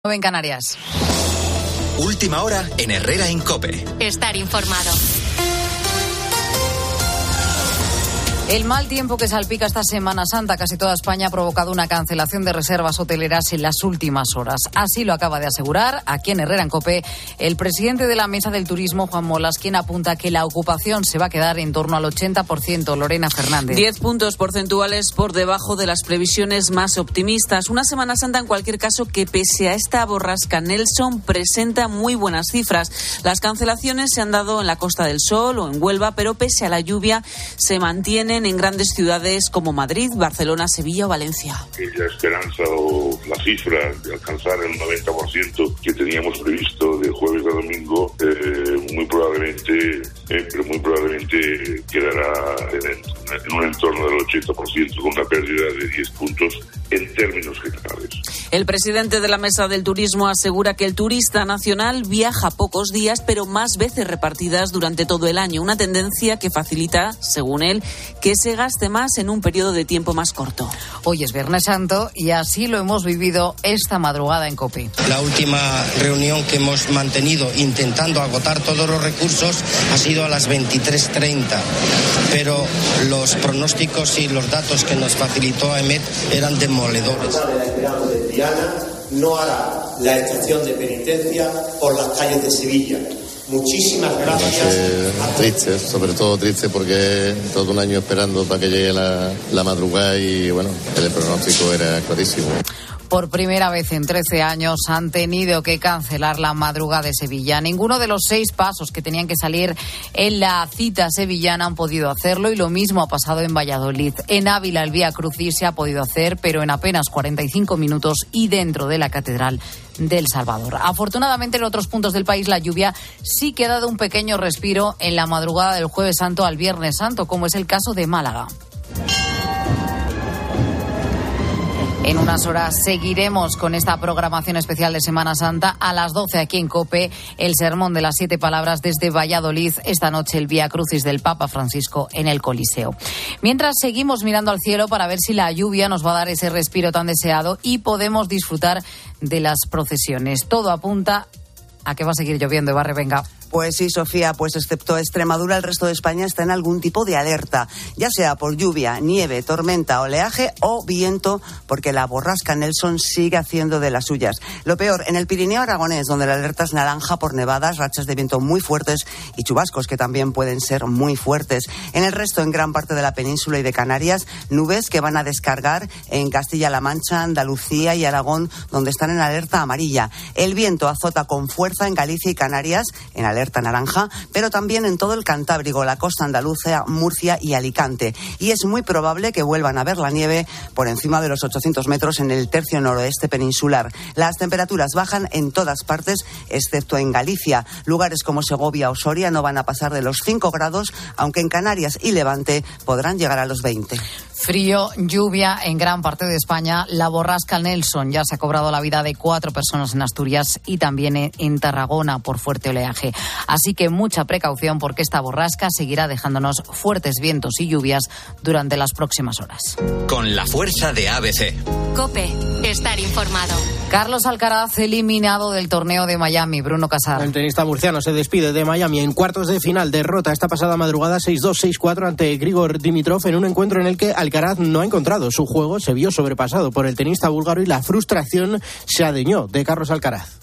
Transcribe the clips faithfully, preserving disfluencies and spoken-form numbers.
En Canarias. Última hora en Herrera en COPE. Estar informado. El mal tiempo que salpica esta Semana Santa casi toda España ha provocado una cancelación de reservas hoteleras en las últimas horas. Así lo acaba de asegurar aquí en Herrera en COPE el presidente de la Mesa del Turismo, Juan Molas, quien apunta que la ocupación se va a quedar en torno al ochenta por ciento. Lorena Fernández. Diez puntos porcentuales por debajo de las previsiones más optimistas. Una Semana Santa, en cualquier caso, que pese a esta borrasca Nelson presenta muy buenas cifras. Las cancelaciones se han dado en la Costa del Sol o en Huelva, pero pese a la lluvia se mantienen en grandes ciudades como Madrid, Barcelona, Sevilla o Valencia. La esperanza o la cifra de alcanzar el noventa por ciento que teníamos previsto de jueves a domingo, eh, muy probablemente, eh, pero muy probablemente quedará en, en un entorno del ochenta por ciento, con una pérdida de diez puntos en términos generales. El presidente de la Mesa del Turismo asegura que el turista nacional viaja pocos días, pero más veces repartidas durante todo el año. Una tendencia que facilita, según él, que se gaste más en un periodo de tiempo más corto. Hoy es Viernes Santo y así lo hemos vivido esta madrugada en COPE. La última reunión que hemos mantenido intentando agotar todos los recursos ha sido a las veintitrés treinta, pero los pronósticos y los datos que nos facilitó AEMET eran demoledores. No hará la estación de penitencia por las calles de Sevilla. Muchísimas gracias. Eh, triste, sobre todo triste porque todo un año esperando para que llegue la, la madrugada y bueno, el pronóstico era clarísimo. Por primera vez en trece años han tenido que cancelar la madrugada de Sevilla. Ninguno de los seis pasos que tenían que salir en la cita sevillana han podido hacerlo y lo mismo ha pasado en Valladolid. En Ávila el Vía Crucis se ha podido hacer, pero en apenas cuarenta y cinco minutos y dentro de la Catedral del Salvador. Afortunadamente en otros puntos del país la lluvia sí que ha dado un pequeño respiro en la madrugada del Jueves Santo al Viernes Santo, como es el caso de Málaga. En unas horas seguiremos con esta programación especial de Semana Santa. A las doce aquí en COPE, el sermón de las siete palabras desde Valladolid. Esta noche el Vía Crucis del Papa Francisco en el Coliseo. Mientras seguimos mirando al cielo para ver si la lluvia nos va a dar ese respiro tan deseado y podemos disfrutar de las procesiones. Todo apunta a que va a seguir lloviendo. Ibarre, venga. Pues sí, Sofía, pues excepto Extremadura, el resto de España está en algún tipo de alerta, ya sea por lluvia, nieve, tormenta, oleaje o viento, porque la borrasca Nelson sigue haciendo de las suyas. Lo peor, en el Pirineo aragonés, donde la alerta es naranja por nevadas, rachas de viento muy fuertes y chubascos que también pueden ser muy fuertes. En el resto, en gran parte de la península y de Canarias, nubes que van a descargar en Castilla-La Mancha, Andalucía y Aragón, donde están en alerta amarilla. El viento azota con fuerza en Galicia y Canarias, en alerta naranja, pero también en todo el Cantábrico, la costa andaluza, Murcia y Alicante. Y es muy probable que vuelvan a ver la nieve por encima de los ochocientos metros en el tercio noroeste peninsular. Las temperaturas bajan en todas partes, excepto en Galicia. Lugares como Segovia o Soria no van a pasar de los cinco grados, aunque en Canarias y Levante podrán llegar a los veinte. Frío, lluvia en gran parte de España. La borrasca Nelson ya se ha cobrado la vida de cuatro personas en Asturias y también en Tarragona por fuerte oleaje. Así que mucha precaución porque esta borrasca seguirá dejándonos fuertes vientos y lluvias durante las próximas horas. Con la fuerza de A B C. COPE, estar informado. Carlos Alcaraz eliminado del torneo de Miami. Bruno Casar. El tenista murciano se despide de Miami en cuartos de final. Derrota esta pasada madrugada seis dos seis cuatro ante Grigor Dimitrov en un encuentro en el que Alcaraz no ha encontrado su juego. Se vio sobrepasado por el tenista búlgaro y la frustración se adueñó de Carlos Alcaraz.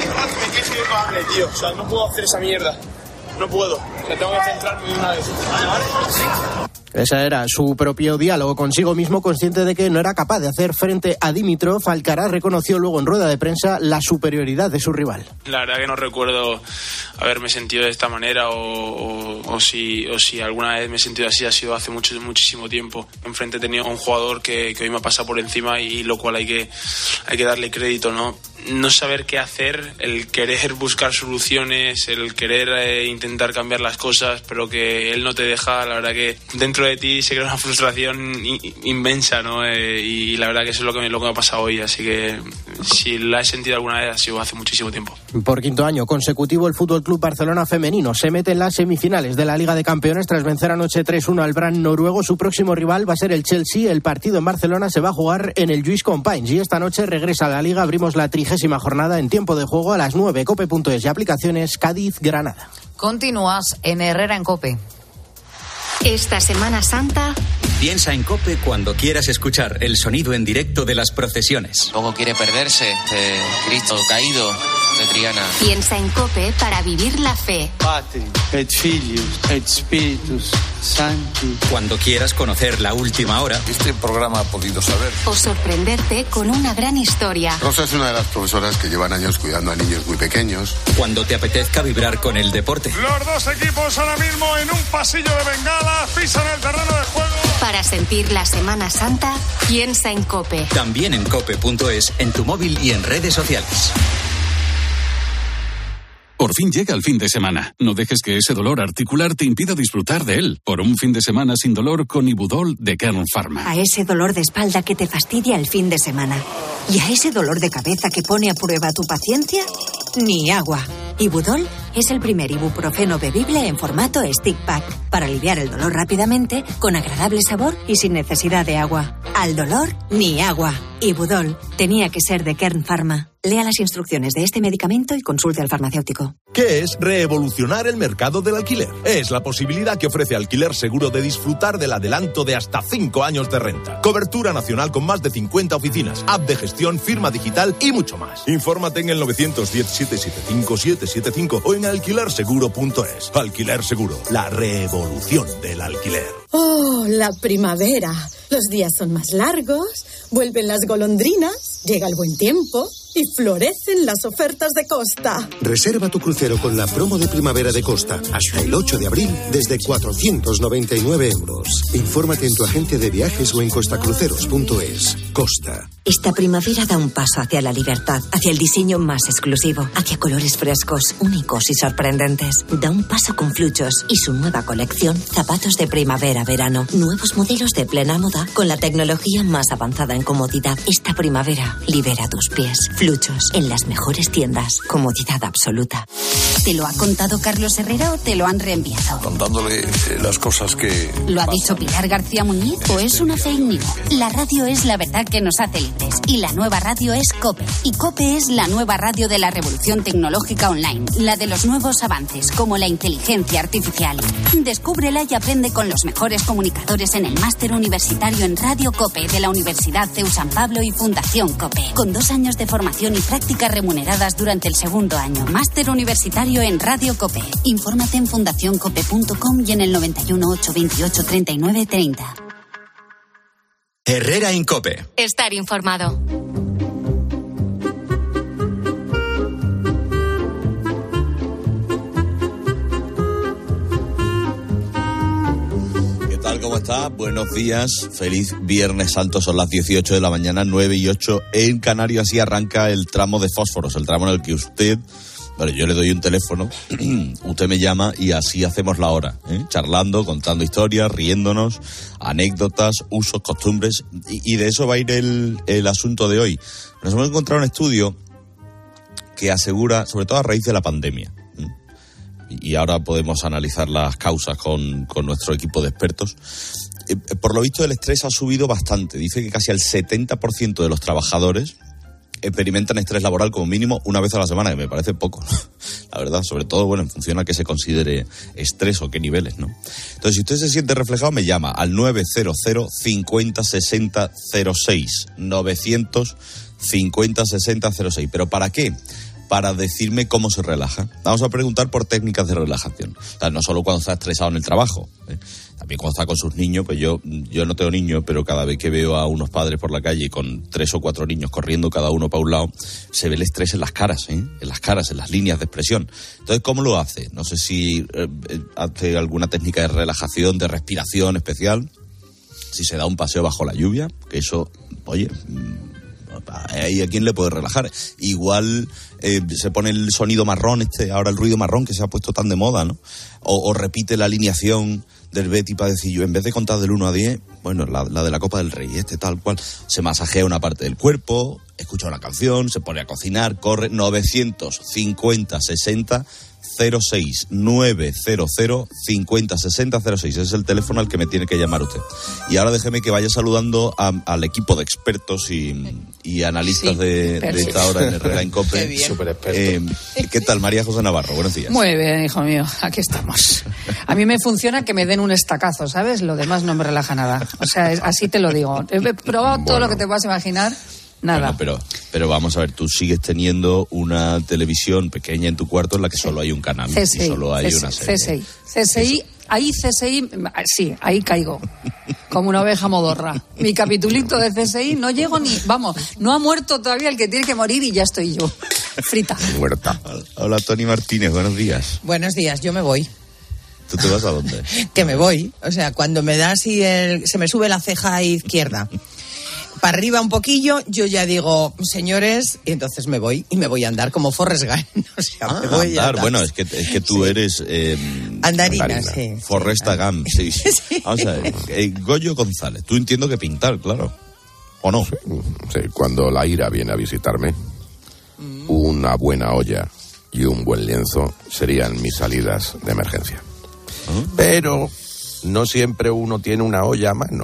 Tío, o sea, no puedo hacer esa mierda. No puedo. O sea, tengo que centrarme de una vez. Vale, vale. Ese era su propio diálogo consigo mismo, consciente de que no era capaz de hacer frente a Dimitrov. Alcaraz reconoció luego en rueda de prensa la superioridad de su rival. La verdad que no recuerdo haberme sentido de esta manera o, o, o, si, o si alguna vez me he sentido así, ha sido hace mucho, muchísimo tiempo. Enfrente he tenido un jugador que, que hoy me ha pasado por encima y lo cual hay que, hay que darle crédito, ¿no? No saber qué hacer, el querer buscar soluciones, el querer eh, intentar cambiar las cosas, pero que él no te deja. La verdad que dentro de ti se crea una frustración inmensa, ¿no? Eh, y la verdad que eso es lo que, me, lo que me ha pasado hoy, así que si la he sentido alguna vez ha sido hace muchísimo tiempo. Por quinto año consecutivo el Fútbol Club Barcelona femenino se mete en las semifinales de la Liga de Campeones tras vencer anoche tres uno al Brandt noruego. Su próximo rival va a ser el Chelsea. El partido en Barcelona se va a jugar en el Lluís Companys y esta noche regresa a la Liga. Abrimos la trigésima vigésima jornada en tiempo de juego a las nueve. Cope punto es y aplicaciones Cádiz-Granada. Continúas en Herrera en Cope. Esta Semana Santa... Piensa en COPE cuando quieras escuchar el sonido en directo de las procesiones. Tampoco quiere perderse de Cristo caído de Triana. Piensa en COPE para vivir la fe. Patri, et Filius, et Spiritus Sancti. Cuando quieras conocer la última hora. Este programa ha podido saber. O sorprenderte con una gran historia. Rosa es una de las profesoras que llevan años cuidando a niños muy pequeños. Cuando te apetezca vibrar con el deporte. Los dos equipos ahora mismo en un pasillo de bengala pisan el terreno de juego. Para sentir la Semana Santa, piensa en COPE. También en cope punto es, en tu móvil y en redes sociales. Por fin llega el fin de semana. No dejes que ese dolor articular te impida disfrutar de él. Por un fin de semana sin dolor con Ibudol de Kern Pharma. A ese dolor de espalda que te fastidia el fin de semana. ¿Y a ese dolor de cabeza que pone a prueba tu paciencia? Ni agua. Ibudol es el primer ibuprofeno bebible en formato stick pack para aliviar el dolor rápidamente, con agradable sabor y sin necesidad de agua. Al dolor, ni agua. Ibudol tenía que ser de Kern Pharma. Lea las instrucciones de este medicamento y consulte al farmacéutico. ¿Qué es revolucionar el mercado del alquiler? Es la posibilidad que ofrece Alquiler Seguro de disfrutar del adelanto de hasta cinco años de renta. Cobertura nacional con más de cincuenta oficinas, app de gestión, firma digital y mucho más. Infórmate en el nueve uno cero, siete siete cinco, siete siete cinco o en alquiler seguro punto es. Alquiler Seguro, la revolución del alquiler. Oh, la primavera. Los días son más largos, vuelven las golondrinas, llega el buen tiempo y florecen las ofertas de Costa. Reserva tu crucero con la promo de primavera de Costa hasta el ocho de abril desde cuatrocientos noventa y nueve euros. Infórmate en tu agente de viajes o en costacruceros punto es. Costa. Esta primavera da un paso hacia la libertad, hacia el diseño más exclusivo, hacia colores frescos, únicos y sorprendentes. Da un paso con Fluchos y su nueva colección Zapatos de Primavera-Verano. Nuevos modelos de plena moda con la tecnología más avanzada en comodidad. Esta primavera libera tus pies. Fluchos, en las mejores tiendas. Comodidad absoluta. ¿Te lo ha contado Carlos Herrera o te lo han reenviado? Contándole eh, las cosas que... ¿Lo ha dicho Pilar García Muñiz o es una fake news? La radio es la verdad que nos hace libres. Y la nueva radio es COPE. Y COPE es la nueva radio de la revolución tecnológica online. La de los nuevos avances, como la inteligencia artificial. Descúbrela y aprende con los mejores comunicadores en el máster universitario en Radio COPE de la Universidad C E U San Pablo y Fundación COPE. Con dos años de formación y prácticas remuneradas durante el segundo año. Máster universitario en Radio COPE. Infórmate en fundación cope punto com y en el noventa y uno, ocho veintiocho, treinta y nueve treinta. Herrera en Cope. Estar informado. ¿Qué tal? ¿Cómo está? Buenos días. Feliz Viernes Santo. Son las dieciocho de la mañana, nueve y ocho en Canarias. Así arranca el tramo de Fósforos, el tramo en el que usted... Bueno, yo le doy un teléfono, usted me llama y así hacemos la hora, ¿eh? Charlando, contando historias, riéndonos, anécdotas, usos, costumbres, y, y de eso va a ir el, el asunto de hoy. Nos hemos encontrado un estudio que asegura, sobre todo a raíz de la pandemia, ¿eh? y, y ahora podemos analizar las causas con, con nuestro equipo de expertos. Eh, por lo visto el estrés ha subido bastante. Dice que casi el setenta por ciento de los trabajadores experimentan estrés laboral como mínimo una vez a la semana, que me parece poco, ¿no? La verdad, sobre todo, bueno, en función a qué se considere estrés o qué niveles, ¿no? Entonces, si usted se siente reflejado, me llama al nueve cero cero, cincuenta, sesenta, cero seis, novecientos cincuenta, sesenta, cero seis. ¿Pero para qué? Para decirme cómo se relaja. Vamos a preguntar por técnicas de relajación. O sea, no solo cuando está estresado en el trabajo, ¿eh? También cuando está con sus niños. Pues yo, yo no tengo niños, pero cada vez que veo a unos padres por la calle con tres o cuatro niños corriendo cada uno para un lado, se ve el estrés en las caras, ¿eh? En las caras, en las líneas de expresión. Entonces, ¿cómo lo hace? No sé si eh, hace alguna técnica de relajación, de respiración especial, si se da un paseo bajo la lluvia, que eso, oye... ¿Y a quién le puede relajar? Igual eh, se pone el sonido marrón, este ahora el ruido marrón que se ha puesto tan de moda, ¿no? O, o repite la alineación del Betty para decir, yo en vez de contar del uno a diez, bueno, la, la de la Copa del Rey, este tal cual, se masajea una parte del cuerpo, escucha una canción, se pone a cocinar, corre. Novecientos cincuenta, sesenta, cero seis nueve cero cero cinco cero seis cero cero seis. Ese es el teléfono al que me tiene que llamar usted. Y ahora déjeme que vaya saludando a, al equipo de expertos y, y analistas sí, de, de esta hora en Herrera en COPE. Súper experto. Eh, ¿Qué tal, María José Navarro? Buenos días. Muy bien, hijo mío, aquí estamos. A mí me funciona que me den un estacazo, ¿sabes? Lo demás no me relaja nada. O sea, es, así te lo digo. He probado bueno. todo lo que te puedas imaginar. Nada. Bueno, pero, pero vamos a ver, tú sigues teniendo una televisión pequeña en tu cuarto en la que sí. solo hay un canal C S I, y solo hay C S I, una serie. C S I, C S I, ahí C S I, sí, ahí caigo, como una oveja modorra. Mi capitulito de C S I no llego ni, vamos, no ha muerto todavía el que tiene que morir y ya estoy yo, frita. Muerta. Hola, Tony Martínez, buenos días. Buenos días, yo me voy. ¿Tú te vas a dónde? Que me voy, o sea, cuando me da así el, se me sube la ceja izquierda para arriba un poquillo, yo ya digo, señores, y entonces me voy, y me voy a andar como Forrest Gump. O sea, ah, me voy andar. a andar. Bueno, es que, es que tú sí. eres... Eh, Andarina, andarina, sí. Forrest sí. Gump, sí, sí. sí. Vamos a ver, eh, Goyo González, tú entiendo que pintar, claro, ¿o no? Sí, sí, cuando la ira viene a visitarme, mm. una buena olla y un buen lienzo serían mis salidas de emergencia. ¿Ah? Pero no siempre uno tiene una olla a mano.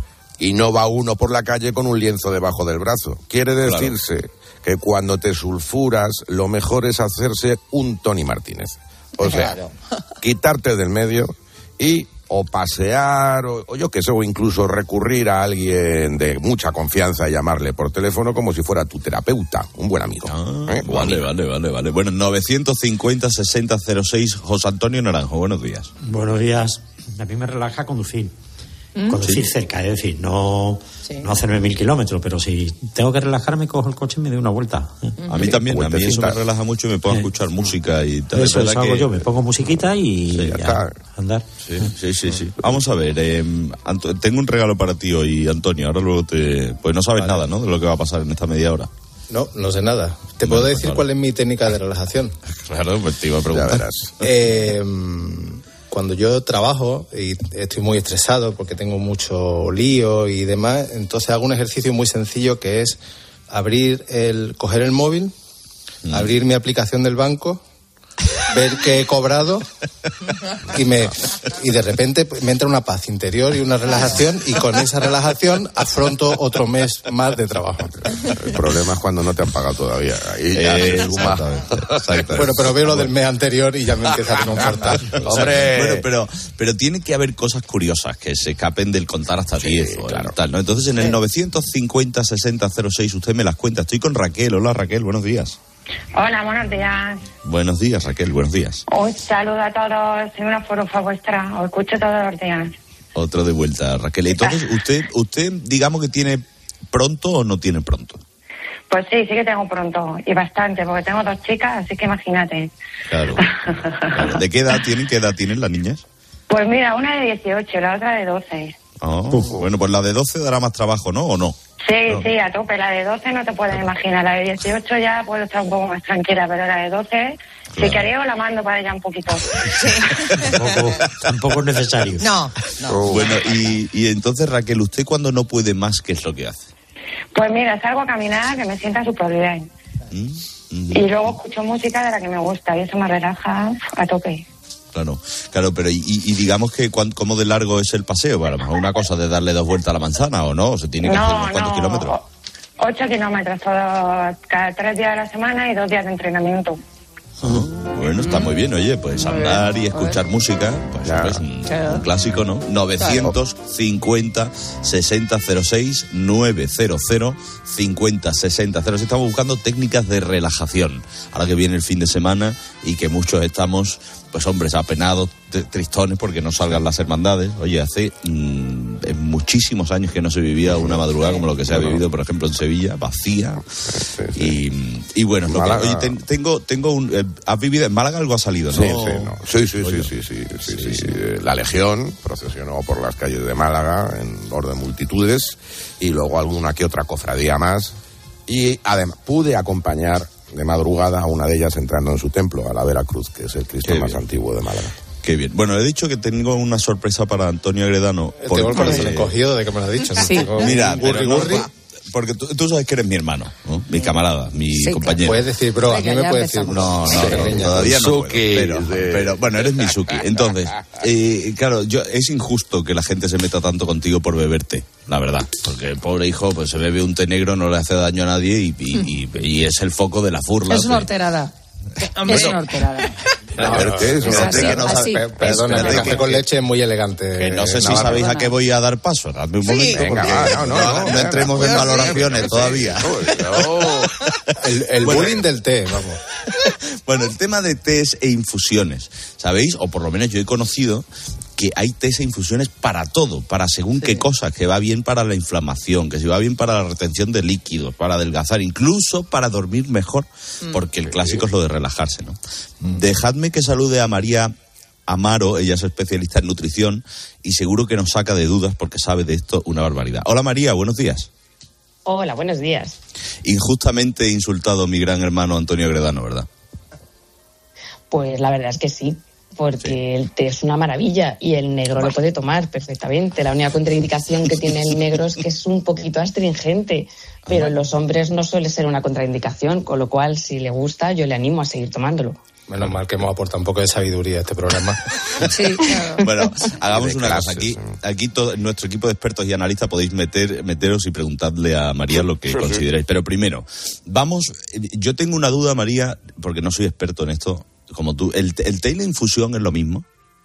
Y no va uno por la calle con un lienzo debajo del brazo. Quiere decirse claro. que cuando te sulfuras, lo mejor es hacerse un Tony Martínez. O sea, claro. quitarte del medio y o pasear, o, o yo qué sé, o incluso recurrir a alguien de mucha confianza y llamarle por teléfono como si fuera tu terapeuta, un buen amigo. Ah, ¿eh? Vale, vale, vale, vale. Bueno, novecientos cincuenta sesenta cero seis, José Antonio Naranjo, buenos días. Buenos días. A mí me relaja conducir. Conducir sí. cerca, es decir, no, sí. no hacerme mil kilómetros, pero si tengo que relajarme, cojo el coche y me doy una vuelta. A mí también, a mí eso me relaja mucho y me pongo a escuchar música y tal. Eso, eso hago que... yo, me pongo musiquita y sí, ya, andar. Sí, sí, sí, sí. Vamos a ver, eh, Anto- tengo un regalo para ti hoy, Antonio, ahora luego te... Pues no sabes vale. nada, ¿no?, de lo que va a pasar en esta media hora. No, no sé nada. ¿Te bueno, puedo decir claro. cuál es mi técnica de relajación? Claro, pues te iba a preguntar. Ya verás. Eh... Cuando yo trabajo y estoy muy estresado porque tengo mucho lío y demás, entonces hago un ejercicio muy sencillo que es abrir el, coger el móvil, mm. abrir mi aplicación del banco, ver que he cobrado y me y de repente me entra una paz interior y una relajación, y con esa relajación afronto otro mes más de trabajo. El problema es cuando no te han pagado todavía. Ahí ya eh, exactamente, exactamente. Bueno, pero veo lo del mes anterior y ya me empieza a reconfortar. Hombre, bueno, pero pero tiene que haber cosas curiosas que se escapen del contar hasta sí, diez o claro. tal, ¿no? Entonces en el novecientos cincuenta sesenta cero seis usted me las cuenta. Estoy con Raquel. Hola, Raquel, buenos días. Hola, buenos días. Buenos días, Raquel, buenos días. Un saludo a todos, soy una forofa vuestra, os escucho todos los días. Otro de vuelta, Raquel. Entonces, ¿usted, usted digamos que tiene pronto o no tiene pronto? Pues sí, sí que tengo pronto, y bastante, porque tengo dos chicas, así que imagínate. Claro. claro. ¿De qué edad tienen? ¿Qué edad tienen las niñas? Pues mira, una de dieciocho, la otra de doce. Oh, bueno, pues la de doce dará más trabajo, ¿no? ¿O no? Sí, no. sí, a tope. La de doce no te puedes imaginar. La de dieciocho ya puedo estar un poco más tranquila, pero la de doce, claro. si quería, la mando para allá un poquito. Sí. tampoco, tampoco es necesario. No, no. Bueno, y, y entonces, Raquel, ¿usted cuando no puede más, qué es lo que hace? Pues mira, salgo a caminar, que me sienta súper bien. ¿Mm? Mm-hmm. Y luego escucho música de la que me gusta, y eso me relaja a tope. Claro, claro, pero y, y digamos que ¿cómo de largo es el paseo? A lo mejor una cosa de darle dos vueltas a la manzana, ¿o no? ¿O se tiene que no, hacer unos cuantos no. kilómetros? Ocho kilómetros, todos, cada tres días de la semana y dos días de entrenamiento. Uh-huh. Bueno, está muy bien, oye, pues andar y escuchar música, pues claro. es un, un clásico, ¿no? novecientos cincuenta sesenta cero seis novecientos cincuenta sesenta cero seis. Estamos buscando técnicas de relajación, ahora que viene el fin de semana y que muchos estamos, pues hombres, apenados, tristones porque no salgan las hermandades. Oye, hace mmm, muchísimos años que no se vivía una madrugada como lo que se ha vivido, por ejemplo, en Sevilla, vacía. Sí, sí. Y, y bueno, lo que, oye, ten, tengo, tengo un... Eh, ¿has vivido en Málaga? Algo ha salido, ¿no? Sí, sí, no. sí, sí, sí, sí, sí, sí, sí, sí. La Legión procesionó por las calles de Málaga en orden de multitudes, y luego alguna que otra cofradía más, y además pude acompañar de madrugada a una de ellas entrando en su templo, a la Veracruz, que es el Cristo Qué más bien. antiguo de Málaga. Qué bien. Bueno, he dicho que tengo una sorpresa para Antonio Agredano. Tengo el corazón encogido de que me lo has dicho. ¿No? Sí. Mira, burri, no, burri. porque tú, tú sabes que eres mi hermano, ¿no? Mi camarada, mi Sí, compañero. Puedes decir, bro, a mí me puedes decir. No, no, Sí, no, niña. todavía no puedo, Suki, pero, sí. pero, bueno, eres mi Suki. Entonces, eh, claro, yo, es injusto que la gente se meta tanto contigo por beberte, la verdad. Porque el pobre hijo, pues se bebe un té negro, no le hace daño a nadie y, y, y, y es el foco de la furla. Es una horterada. Es una horterada. A ver, ¿qué es? Es Una así, que no así. sabe- Perdona, el Espérate, café que- con leche es muy elegante. Que no sé si Navarro. sabéis a qué voy a dar paso. Dadme un momento, Venga, porque va, no, no, no, no, no entremos no, en no, valoraciones no, todavía. El, el Bueno. bullying del té, vamos. Bueno, el tema de tés e infusiones, ¿sabéis? O por lo menos yo he conocido que hay tés e infusiones para todo, para según qué cosas, que va bien para la inflamación, que si va bien para la retención de líquidos, para adelgazar, incluso para dormir mejor, porque el clásico es lo de relajarse, ¿no? Dejadme que salude a María Amaro, ella es especialista en nutrición y seguro que nos saca de dudas porque sabe de esto una barbaridad. Hola María, buenos días. Hola, buenos días. Injustamente he insultado a mi gran hermano Antonio Gredano, ¿verdad? Pues la verdad es que sí, porque sí. El té es una maravilla y el negro lo puede tomar perfectamente. La única contraindicación que tiene el negro es que es un poquito astringente, pero en los hombres no suele ser una contraindicación, con lo cual si le gusta yo le animo a seguir tomándolo. Menos mal que hemos aportado un poco de sabiduría a este programa. Sí, claro. Bueno, hagamos De una clases, cosa. Aquí, sí. aquí todo, nuestro equipo de expertos y analistas podéis meter, meteros y preguntarle a María lo que Sí, consideráis. sí. Pero primero, vamos, yo tengo una duda, María, porque no soy experto en esto, como tú. ¿El, el té y la infusión es lo mismo?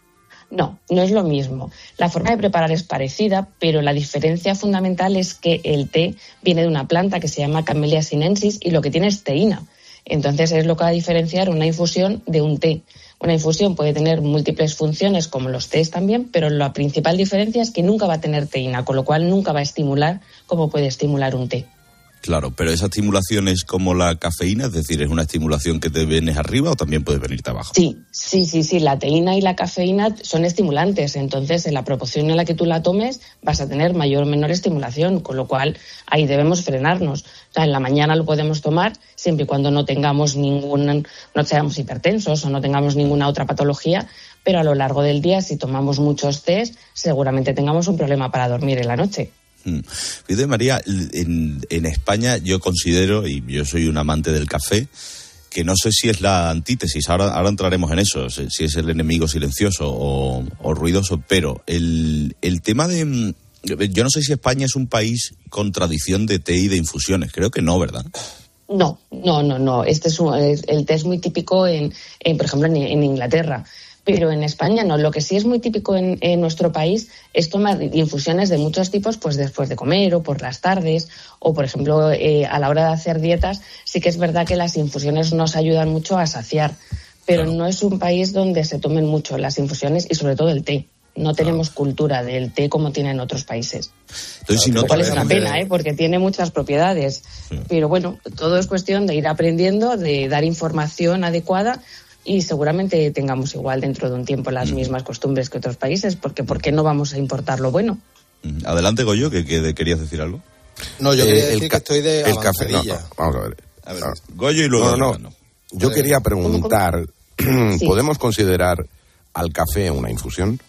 No, no es lo mismo. La forma de preparar es parecida, pero la diferencia fundamental es que el té viene de una planta que se llama Camellia sinensis y lo que tiene es teína. Entonces es lo que va a diferenciar una infusión de un té. Una infusión puede tener múltiples funciones, como los tés también, pero la principal diferencia es que nunca va a tener teína, con lo cual nunca va a estimular como puede estimular un té. Claro, pero esa estimulación es como la cafeína, es decir, ¿es una estimulación que te vienes arriba o también puedes venirte abajo? Sí, sí, sí, sí. La teína y la cafeína son estimulantes, entonces en la proporción en la que tú la tomes vas a tener mayor o menor estimulación, con lo cual ahí debemos frenarnos. O sea, en la mañana lo podemos tomar siempre y cuando no tengamos ningún, no seamos hipertensos o no tengamos ninguna otra patología, pero a lo largo del día, si tomamos muchos tés, seguramente tengamos un problema para dormir en la noche. Fíjate, María, en, en España yo considero, y yo soy un amante del café, que no sé si es la antítesis, ahora, ahora entraremos en eso, si es el enemigo silencioso o, o ruidoso, pero el, el tema de... Yo no sé si España es un país con tradición de té y de infusiones, creo que no, ¿verdad? No, no, no, no. Este es un, el té es muy típico, en, en por ejemplo, en, en Inglaterra. Pero en España no. Lo que sí es muy típico en, en nuestro país es tomar infusiones de muchos tipos pues después de comer o por las tardes o, por ejemplo, eh, a la hora de hacer dietas. Sí que es verdad que las infusiones nos ayudan mucho a saciar, pero claro, no es un país donde se tomen mucho las infusiones y sobre todo el té. No tenemos claro. cultura del té como tienen otros países. Entonces, si no, lo cual es una pena, ¿eh? Porque tiene muchas propiedades. Sí. Pero bueno, todo es cuestión de ir aprendiendo, de dar información adecuada. Y seguramente tengamos igual dentro de un tiempo las mm. mismas costumbres que otros países, porque ¿por qué no vamos a importar lo bueno? Adelante, Goyo, que, que querías decir algo. No, yo eh, quería el decir que estoy de el café, no, no, vamos a ver. A ver, Goyo y luego... No, no, no. Yo quería preguntar, sí. ¿podemos considerar al café una infusión?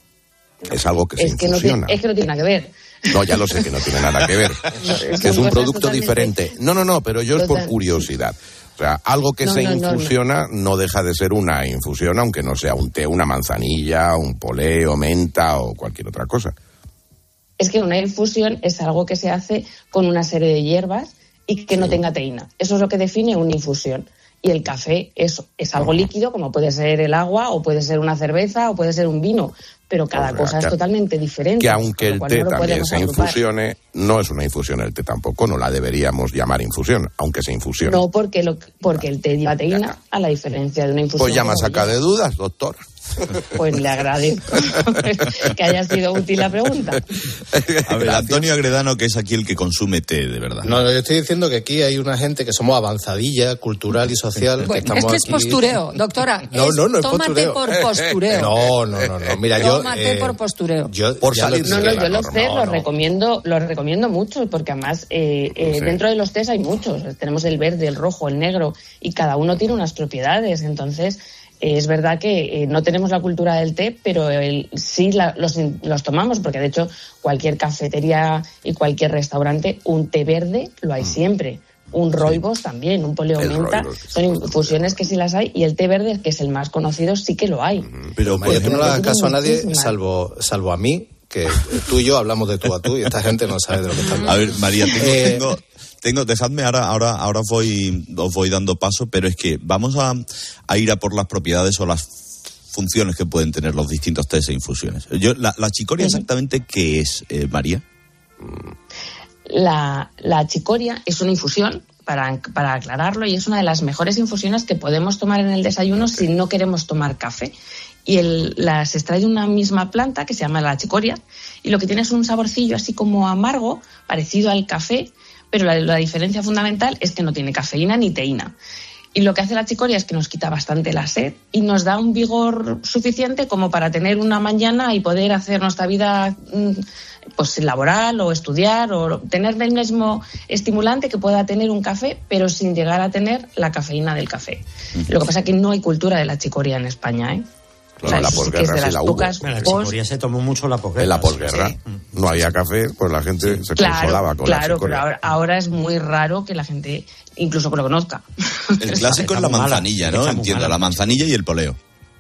Es algo que es se que infusiona. No tiene, es que no tiene nada que ver. No, ya lo sé que no tiene nada que ver. No, que es un producto totalmente... diferente. No, no, no, pero yo es por curiosidad. O sea, algo que no, se no, infusiona no, no. no deja de ser una infusión, aunque no sea un té, una manzanilla, un poleo, menta o cualquier otra cosa. Es que una infusión es algo que se hace con una serie de hierbas y que no sí. tenga teína. Eso es lo que define una infusión. Y el café es, es algo líquido, como puede ser el agua, o puede ser una cerveza, o puede ser un vino. Pero cada o sea, cosa que, es totalmente diferente. Que aunque el té no también se agrupar. infusione, no es una infusión el té tampoco, no la deberíamos llamar infusión, aunque se infusione. No, porque, lo, porque el té lleva teína, a la diferencia de una infusión. Pues ya me saca de dudas, doctor. Pues le agradezco que haya sido útil la pregunta. A ver, Antonio Gredano, que es aquí el que consume té, de verdad. No, yo estoy diciendo que aquí hay una gente que somos avanzadilla, cultural y social. Bueno, que estamos es que es aquí... postureo, doctora. No, es, no, no es tómate postureo. por postureo. No, no, no, no. Mira, yo... Tómate eh, por postureo. Yo, por salir no, no, yo los tés no, los no. recomiendo, los recomiendo mucho, porque además eh, eh, sí. dentro de los tés hay muchos. Tenemos el verde, el rojo, el negro, y cada uno tiene unas propiedades. Entonces... Eh, es verdad que eh, no tenemos la cultura del té, pero el, sí la, los, los tomamos, porque de hecho cualquier cafetería y cualquier restaurante, un té verde lo hay siempre. Un rooibos también, un poleo menta, son infusiones que sí las hay, y el té verde, que es el más conocido, sí que lo hay. Pero María, tú no le hagas caso a nadie, salvo, salvo a mí, que tú y yo hablamos de tú a tú, y esta gente no sabe de lo que está hablando. A ver, María, tengo, eh, tengo, tengo dejadme, ahora, ahora, ahora os voy, os voy dando paso, pero es que vamos a, a ir a por las propiedades o las funciones que pueden tener los distintos tés e infusiones. Yo, la, la chicoria, exactamente, ¿qué es, eh, María? La, la chicoria es una infusión, para, para aclararlo, y es una de las mejores infusiones que podemos tomar en el desayuno si no queremos tomar café. Y el, las extrae de una misma planta que se llama la chicoria, y lo que tiene es un saborcillo así como amargo, parecido al café, pero la, la diferencia fundamental es que no tiene cafeína ni teína. Y lo que hace la chicoria es que nos quita bastante la sed y nos da un vigor suficiente como para tener una mañana y poder hacer nuestra vida pues laboral o estudiar o tener el mismo estimulante que pueda tener un café, pero sin llegar a tener la cafeína del café. Lo que pasa es que no hay cultura de la chicoria en España, ¿eh? Claro, o sea, la posguerra sí la hubo. Pocas la chicoria se tomó mucho la posguerra. En la posguerra sí. No había café, pues la gente sí. se claro, consolaba con claro, la chicoria. Claro, pero ahora, ahora es muy raro que la gente incluso lo conozca. El clásico es la manzanilla, ¿no? Entiendo, la manzanilla y el poleo.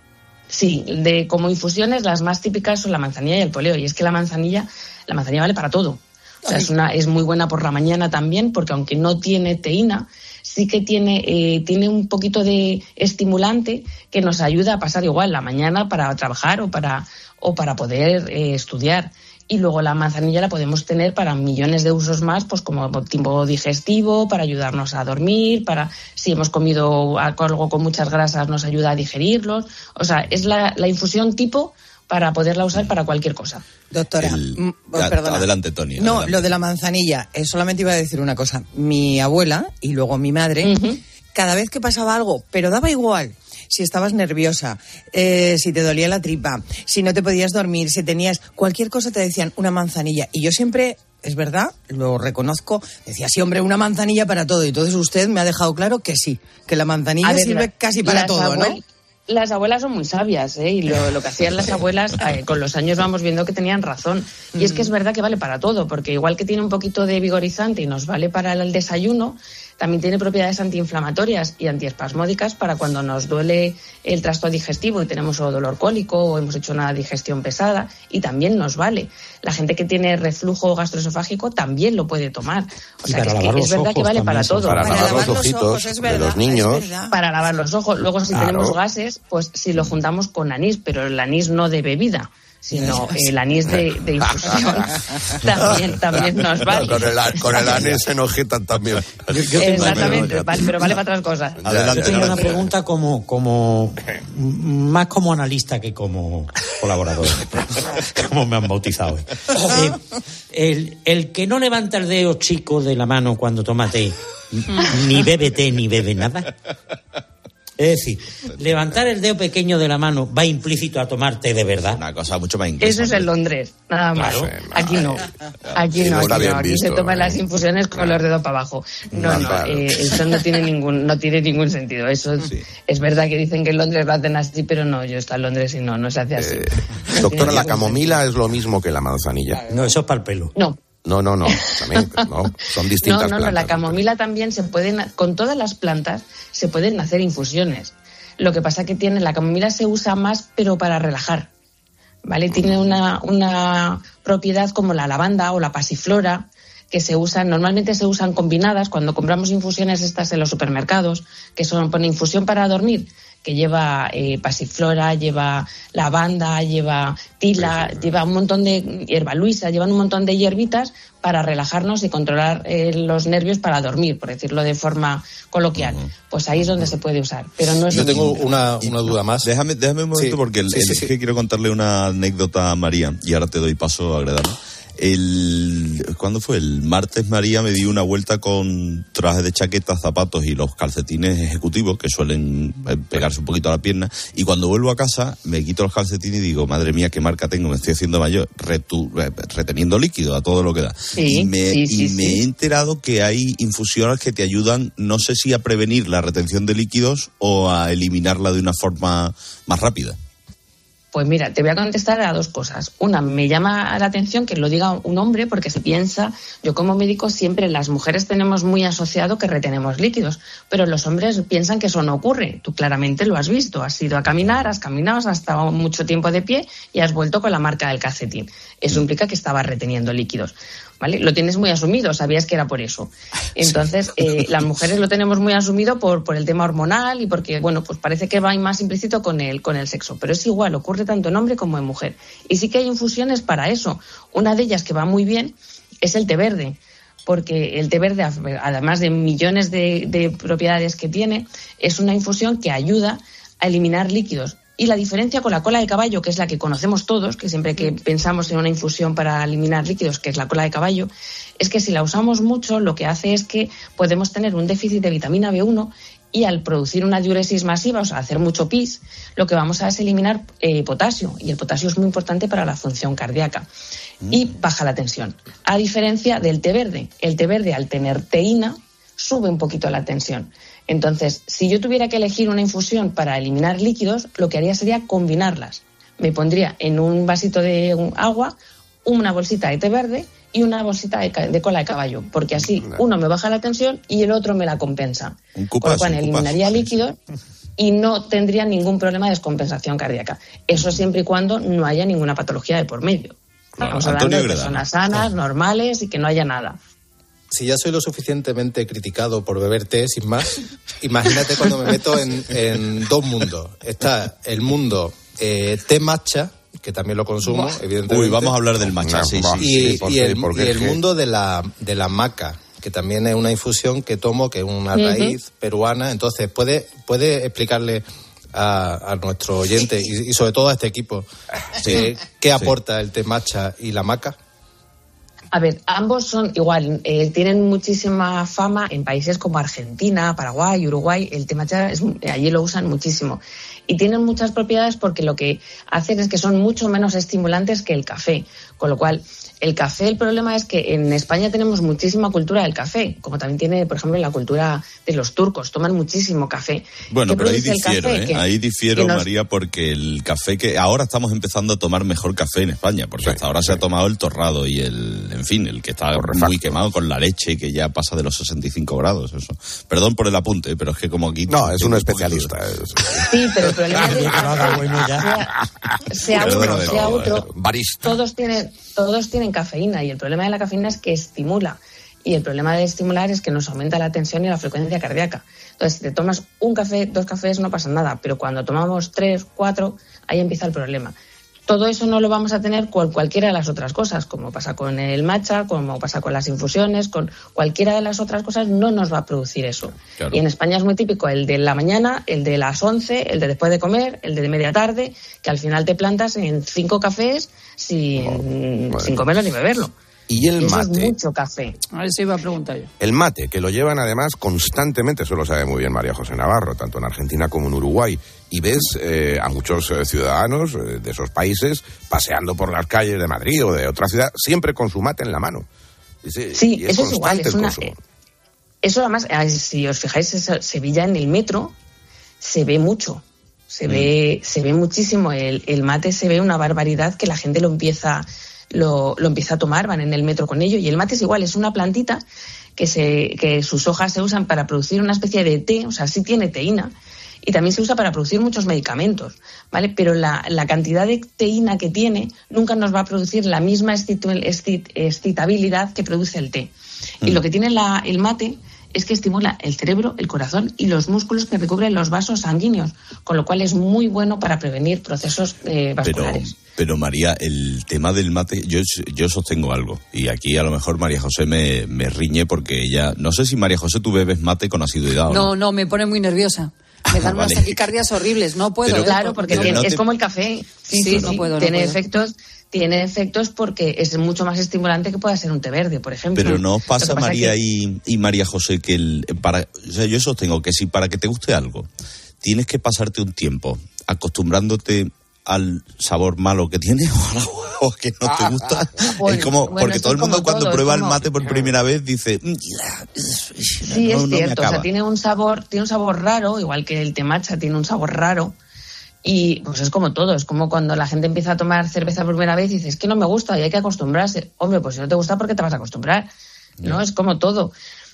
Sí, de como infusiones las más típicas son la manzanilla y el poleo, y es que la manzanilla, la manzanilla vale para todo. O sea, es una es muy buena por la mañana también, porque aunque no tiene teína, sí que tiene eh, tiene un poquito de estimulante que nos ayuda a pasar igual la mañana para trabajar o para o para poder eh, estudiar. Y luego la manzanilla la podemos tener para millones de usos más, pues como tipo digestivo, para ayudarnos a dormir, para si hemos comido algo con muchas grasas nos ayuda a digerirlos. O sea, es la, la infusión tipo para poderla usar para cualquier cosa. Doctora, El, m- perdona. Adelante, Tony. No, adelante. Lo de la manzanilla, eh, solamente iba a decir una cosa. Mi abuela y luego mi madre, uh-huh. cada vez que pasaba algo, pero daba igual, si estabas nerviosa, eh, si te dolía la tripa, si no te podías dormir, si tenías cualquier cosa, te decían una manzanilla. Y yo siempre, es verdad, lo reconozco, decía, sí, hombre, una manzanilla para todo. Y entonces usted me ha dejado claro que sí, que la manzanilla ver, sirve la, casi para todo, abuel- ¿no? Las abuelas son muy sabias, ¿eh? Y lo, lo que hacían las abuelas, eh, con los años vamos viendo que tenían razón. Y mm. es que es verdad que vale para todo, porque igual que tiene un poquito de vigorizante y nos vale para el desayuno, también tiene propiedades antiinflamatorias y antiespasmódicas para cuando nos duele el trasto digestivo y tenemos o dolor cólico o hemos hecho una digestión pesada, y también nos vale. La gente que tiene reflujo gastroesofágico también lo puede tomar. O sea, que es, que es verdad que vale para todo. Para, para lavar los ojitos los de los niños. Para lavar los ojos. Luego, si claro. tenemos gases, pues si lo juntamos con anís, pero el anís no de bebida, sino el anís de, de infusión, también, también nos vale. Con el, con el anís se enojitan también. Yo, yo Exactamente, vale, pero vale para otras cosas. Adelante, yo tengo una pregunta como, como más como analista que como colaborador, como me han bautizado. Eh, el, el que no levanta el dedo chico de la mano cuando toma té, ni bebe té ni bebe nada. Es decir, levantar el dedo pequeño de la mano va implícito a tomar té de verdad. Una cosa mucho más inglesa. Eso es en Londres, nada más. Claro. Aquí no. Aquí no, aquí no. Aquí visto, se toman ¿eh? las infusiones con los dedos para abajo. No, no, claro. eh, eso no tiene ningún, no tiene ningún sentido. Eso sí. Es verdad que dicen que en Londres lo hacen así, pero no, yo estoy en Londres y no, no se hace así. Eh, no doctora, ¿la camomila sentido? Es lo mismo que la manzanilla? No, eso es para el pelo. No. No, no, no, también, no, son distintas no, no, plantas. No, la camomila también se pueden, con todas las plantas se pueden hacer infusiones. Lo que pasa que tiene, la camomila se usa más, pero para relajar, ¿vale? Tiene una, una propiedad como la lavanda o la pasiflora, que se usan, normalmente se usan combinadas cuando compramos infusiones estas en los supermercados, que son, pone infusión para dormir, que lleva eh, pasiflora, lleva lavanda, lleva tila, sí, sí, sí. lleva un montón de hierba luisa, llevan un montón de hierbitas para relajarnos y controlar eh, los nervios para dormir, por decirlo de forma coloquial. Uh-huh. Pues ahí es donde uh-huh. se puede usar, pero no es Yo tengo una, una duda más. Déjame, déjame un momento sí. porque el, sí, sí, el, sí. que quiero contarle una anécdota a María y ahora te doy paso a Agredano. El, ¿Cuándo fue? El martes María me dio una vuelta con traje de chaqueta, zapatos y los calcetines ejecutivos que suelen pegarse un poquito a la pierna, y cuando vuelvo a casa me quito los calcetines y digo, madre mía, qué marca tengo, me estoy haciendo mayor, retu, reteniendo líquido a todo lo que da. Sí, y me, sí, sí, y me sí. he enterado que hay infusiones que te ayudan, no sé si a prevenir la retención de líquidos o a eliminarla de una forma más rápida. Pues mira, te voy a contestar a dos cosas. Una, me llama la atención que lo diga un hombre porque se piensa, yo como médico siempre las mujeres tenemos muy asociado que retenemos líquidos, pero los hombres piensan que eso no ocurre. Tú claramente lo has visto, has ido a caminar, has caminado, has estado mucho tiempo de pie y has vuelto con la marca del calcetín. Eso implica que estabas reteniendo líquidos. ¿Vale? Lo tienes muy asumido, sabías que era por eso. Entonces, eh, las mujeres lo tenemos muy asumido por, por el tema hormonal y porque, bueno, pues parece que va más implícito con el, con el sexo. Pero es igual, ocurre tanto en hombre como en mujer. Y sí que hay infusiones para eso. Una de ellas que va muy bien es el té verde. Porque el té verde, además de millones de, de propiedades que tiene, es una infusión que ayuda a eliminar líquidos. Y la diferencia con la cola de caballo, que es la que conocemos todos, que siempre que pensamos en una infusión para eliminar líquidos, que es la cola de caballo, es que si la usamos mucho, lo que hace es que podemos tener un déficit de vitamina B uno y al producir una diuresis masiva, o sea, hacer mucho pis, lo que vamos a es eliminar eh, potasio. Y el potasio es muy importante para la función cardíaca. Y baja la tensión. A diferencia del té verde. El té verde, al tener teína, sube un poquito la tensión. Entonces, si yo tuviera que elegir una infusión para eliminar líquidos, lo que haría sería combinarlas. Me pondría en un vasito de agua una bolsita de té verde y una bolsita de, de cola de caballo, porque así uno me baja la tensión y el otro me la compensa. Un Con cupas, lo cual un eliminaría cupas. líquidos y no tendría ningún problema de descompensación cardíaca. Eso siempre y cuando no haya ninguna patología de por medio. Estamos hablando Antonio de Gredana. personas sanas, normales y que no haya nada. Si ya soy lo suficientemente criticado por beber té, sin más, imagínate cuando me meto en, en dos mundos. Está el mundo eh, té matcha, que también lo consumo, Buah. evidentemente. Uy, vamos a hablar del matcha, sí, sí. Y, Sí, ¿por y qué? el, Porque y es el que- mundo de la, de la maca, que también es una infusión que tomo, que es una Ujú. raíz peruana. Entonces, ¿puede, puede explicarle a, a nuestro oyente y, y sobre todo a este equipo eh, qué aporta el té matcha y la maca? A ver, ambos son igual, eh, tienen muchísima fama en países como Argentina, Paraguay, Uruguay. El té matcha es, allí lo usan muchísimo. Y tienen muchas propiedades porque lo que hacen es que son mucho menos estimulantes que el café. Con lo cual, el café, el problema es que en España tenemos muchísima cultura del café, como también tiene, por ejemplo, la cultura de los turcos. Toman muchísimo café. Bueno, ¿Qué pero ahí produce el difiero, café? ¿eh? Que- Ahí difiero, que nos- María, porque el café que... Ahora estamos empezando a tomar mejor café en España, porque hasta ahora se ha tomado el torrado y el... En fin, el que está muy quemado con la leche, que ya pasa de los sesenta y cinco grados, eso. Perdón por el apunte, pero es que como aquí... No, es un tengo especialista. Sí, pero el problema es que bueno, sea, sea uno, Perdóname, sea no, otro, eh, barista. todos tienen, todos tienen cafeína y el problema de la cafeína es que estimula. Y el problema de estimular es que nos aumenta la tensión y la frecuencia cardíaca. Entonces, si te tomas un café, dos cafés, no pasa nada, pero cuando tomamos tres, cuatro, ahí empieza el problema. Todo eso no lo vamos a tener con cualquiera de las otras cosas, como pasa con el matcha, como pasa con las infusiones, con cualquiera de las otras cosas no nos va a producir eso. Claro. Y en España es muy típico el de la mañana, el de las once, el de después de comer, el de media tarde, que al final te plantas en cinco cafés sin, sin comerlo ni beberlo. Y el Y eso es mate. mucho café. A ver si iba a preguntar yo. El mate, que lo llevan además constantemente, eso lo sabe muy bien María José Navarro, tanto en Argentina como en Uruguay. Y ves eh, a muchos eh, ciudadanos eh, de esos países paseando por las calles de Madrid o de otra ciudad, siempre con su mate en la mano. Dice, Sí, y es eso es igual. constante Es el una, consumo. eso además, eh, si os fijáis, esa- Sevilla en el metro se ve mucho. Se ve, se ve muchísimo. El, el mate se ve una barbaridad que la gente lo empieza, lo, lo empieza a tomar, van en el metro con ello. Y el mate es igual, es una plantita que, se, que sus hojas se usan para producir una especie de té, o sea, sí tiene teína. Y también se usa para producir muchos medicamentos, ¿vale? Pero la, la cantidad de teína que tiene nunca nos va a producir la misma excit- excit- excitabilidad que produce el té. Y lo que tiene la, el mate es que estimula el cerebro, el corazón y los músculos que recubren los vasos sanguíneos, con lo cual es muy bueno para prevenir procesos eh, Pero, vasculares. pero María, el tema del mate, yo, yo sostengo algo, y aquí a lo mejor María José me, me riñe porque ella, no sé si María José tú bebes mate con asiduidad o no. No, no, me pone muy nerviosa. Me dan unas taquicardias horribles, no puedo. Pero, ¿eh? claro, porque tiene, no te... es como el café. Sí, sí, sí, no puedo, tiene no puedo. efectos... Tiene efectos porque es mucho más estimulante que pueda ser un té verde, por ejemplo. Pero ¿no os pasa, María que... y, y María José, que el, para, o sea, yo sostengo que si para que te guste algo tienes que pasarte un tiempo acostumbrándote al sabor malo que tiene o que no te gusta? Pues, es como, bueno, porque todo el mundo como cuando todo, prueba como... el mate por primera vez dice... Sí, no, es no cierto, o sea, tiene un sabor, tiene un sabor raro, igual que el té matcha tiene un sabor raro. Y pues es como todo, es como cuando la gente empieza a tomar cerveza por primera vez y dice, es que no me gusta y hay que acostumbrarse. Hombre, pues si no te gusta, ¿por qué te vas a acostumbrar? No, es como todo.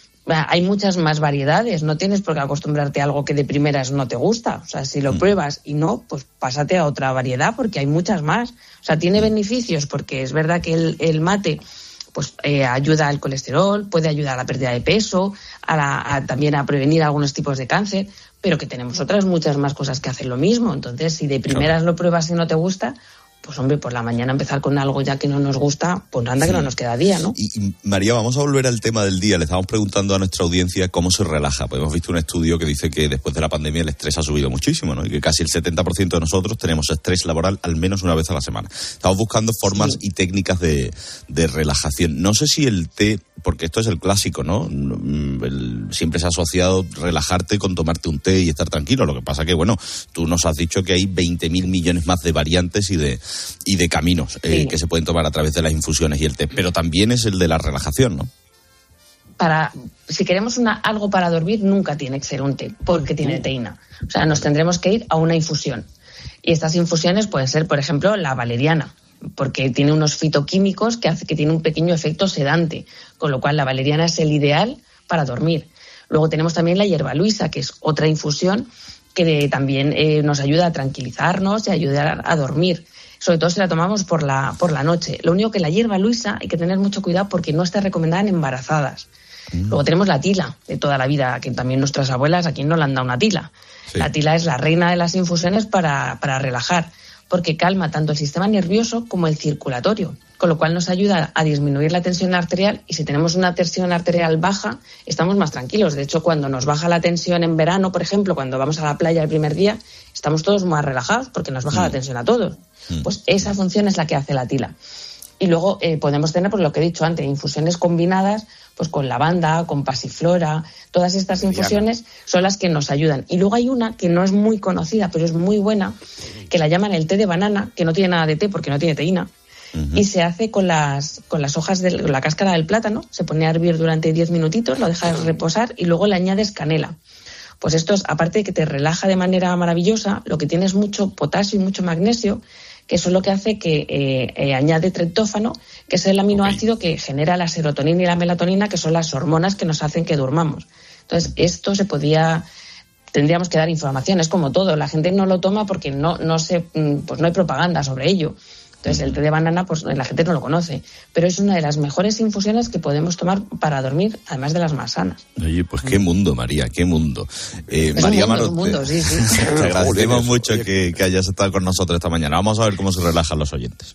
Hay muchas más variedades, no tienes por qué acostumbrarte a algo que de primeras no te gusta. O sea, si lo mm. pruebas y no, pues pásate a otra variedad porque hay muchas más. O sea, tiene beneficios porque es verdad que el, el mate pues eh, ayuda al colesterol, puede ayudar a la pérdida de peso, a la, a, también a prevenir algunos tipos de cáncer, pero que tenemos otras muchas más cosas que hacen lo mismo. Entonces, si de primeras lo pruebas y no te gusta, pues hombre, por la mañana empezar con algo ya que no nos gusta, pues anda sí. que no nos queda día, ¿no? Y, y María, vamos a volver al tema del día. Le estamos preguntando a nuestra audiencia cómo se relaja. Pues hemos visto un estudio que dice que después de la pandemia el estrés ha subido muchísimo, ¿no? Y que casi el setenta por ciento de nosotros tenemos estrés laboral al menos una vez a la semana. Estamos buscando formas sí. y técnicas de, de relajación. No sé si el té, porque esto es el clásico, ¿no? El, siempre se ha asociado relajarte con tomarte un té y estar tranquilo. Lo que pasa que, bueno, tú nos has dicho que hay veinte mil millones más de variantes y de y de caminos eh, sí. que se pueden tomar a través de las infusiones y el té, pero también es el de la relajación, ¿no? Para, si queremos una, algo para dormir, nunca tiene que ser un té, porque tiene teína. O sea, nos tendremos que ir a una infusión. Y estas infusiones pueden ser, por ejemplo, la valeriana, porque tiene unos fitoquímicos que hace que tiene un pequeño efecto sedante, con lo cual la valeriana es el ideal para dormir. Luego tenemos también la hierba luisa, que es otra infusión que de, también eh, nos ayuda a tranquilizarnos y a ayudar a, a dormir. Sobre todo si la tomamos por la, por la noche. Lo único que la hierba luisa hay que tener mucho cuidado porque no está recomendada en embarazadas. Mm. Luego tenemos la tila de toda la vida, que también nuestras abuelas aquí no le han dado una tila. Sí. La tila es la reina de las infusiones para, para relajar, porque calma tanto el sistema nervioso como el circulatorio, con lo cual nos ayuda a disminuir la tensión arterial y si tenemos una tensión arterial baja, estamos más tranquilos. De hecho, cuando nos baja la tensión en verano, por ejemplo, cuando vamos a la playa el primer día, estamos todos más relajados porque nos baja mm. la tensión a todos. Mm. Pues esa función es la que hace la tila. Y luego eh, podemos tener, pues lo que he dicho antes, infusiones combinadas pues con lavanda, con pasiflora. Todas estas infusiones son las que nos ayudan. Y luego hay una que no es muy conocida, pero es muy buena, que la llaman el té de banana, que no tiene nada de té porque no tiene teína. Uh-huh. Y se hace con las, con las hojas de la cáscara del plátano, se pone a hervir durante diez minutitos, lo dejas reposar y luego le añades canela. Pues esto es, aparte de que te relaja de manera maravillosa, lo que tiene es mucho potasio y mucho magnesio, que eso es lo que hace que eh, eh, añade triptófano, que es el aminoácido okay. que genera la serotonina y la melatonina, que son las hormonas que nos hacen que durmamos. Entonces, esto se podía... Tendríamos que dar información, es como todo, la gente no lo toma porque no, no, se, pues no hay propaganda sobre ello. Entonces, el té de banana, pues la gente no lo conoce. Pero es una de las mejores infusiones que podemos tomar para dormir, además de las más sanas. Oye, pues qué mundo, María, qué mundo. Eh, es María un mundo, Marote, un mundo, sí, sí. Te agradecemos mucho que, que hayas estado con nosotros esta mañana. Vamos a ver cómo se relajan los oyentes.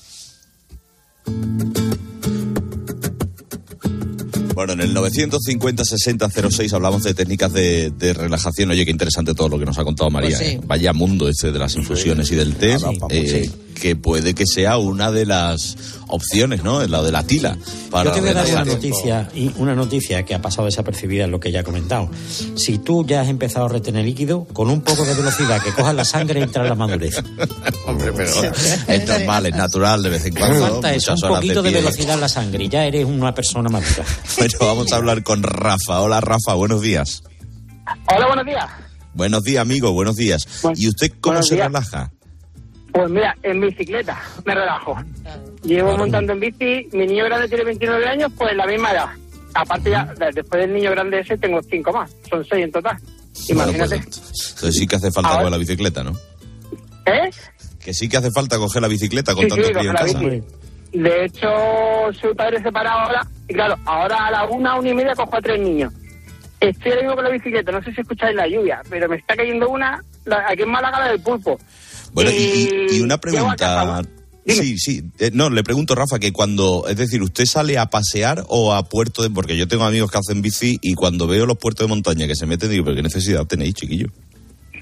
Bueno, en el novecientos cincuenta sesenta cero seis hablamos de técnicas de, de relajación. Oye, qué interesante todo lo que nos ha contado María. Pues sí. eh. Vaya mundo este de las infusiones sí. y del té, sí. eh, sí. que puede que sea una de las opciones, ¿no? La de la tila. Para Yo te voy a dar una noticia, y una noticia que ha pasado desapercibida en lo que ya he comentado. Si tú ya has empezado a retener líquido, con un poco de velocidad que cojas la sangre entra en la madurez. Hombre, pero es normal, es natural de vez en cuando. Falta eso, un poquito de, de velocidad en la sangre y ya eres una persona madura. Bueno, vamos a hablar con Rafa. Hola, Rafa, buenos días. Hola, buenos días. Buenos días, amigo, buenos días. Buen, ¿Y usted cómo se días. relaja? Pues mira, en bicicleta me relajo. Llevo claro. montando en bici, mi niño grande tiene veintinueve años, pues la misma edad. Aparte ya, después del niño grande ese tengo cinco más, son seis en total. Imagínate. Bueno, pues, entonces sí que hace falta coger la bicicleta, ¿no? ¿Eh? Que sí que hace falta coger la bicicleta con sí, tanto sí, crío en casa. Bici. De hecho, soy padre separado ahora, y claro, ahora a la una, una y media cojo a tres niños. Estoy ahora mismo con la bicicleta, no sé si escucháis la lluvia, pero me está cayendo una, la, aquí en Málaga, la del Pulpo. Bueno, y, y, y una pregunta... Sí, sí. Eh, no, le pregunto, Rafa, que cuando... Es decir, ¿usted sale a pasear o a puerto de...? Porque yo tengo amigos que hacen bici y cuando veo los puertos de montaña que se meten, digo, ¿pero qué necesidad tenéis, chiquillo?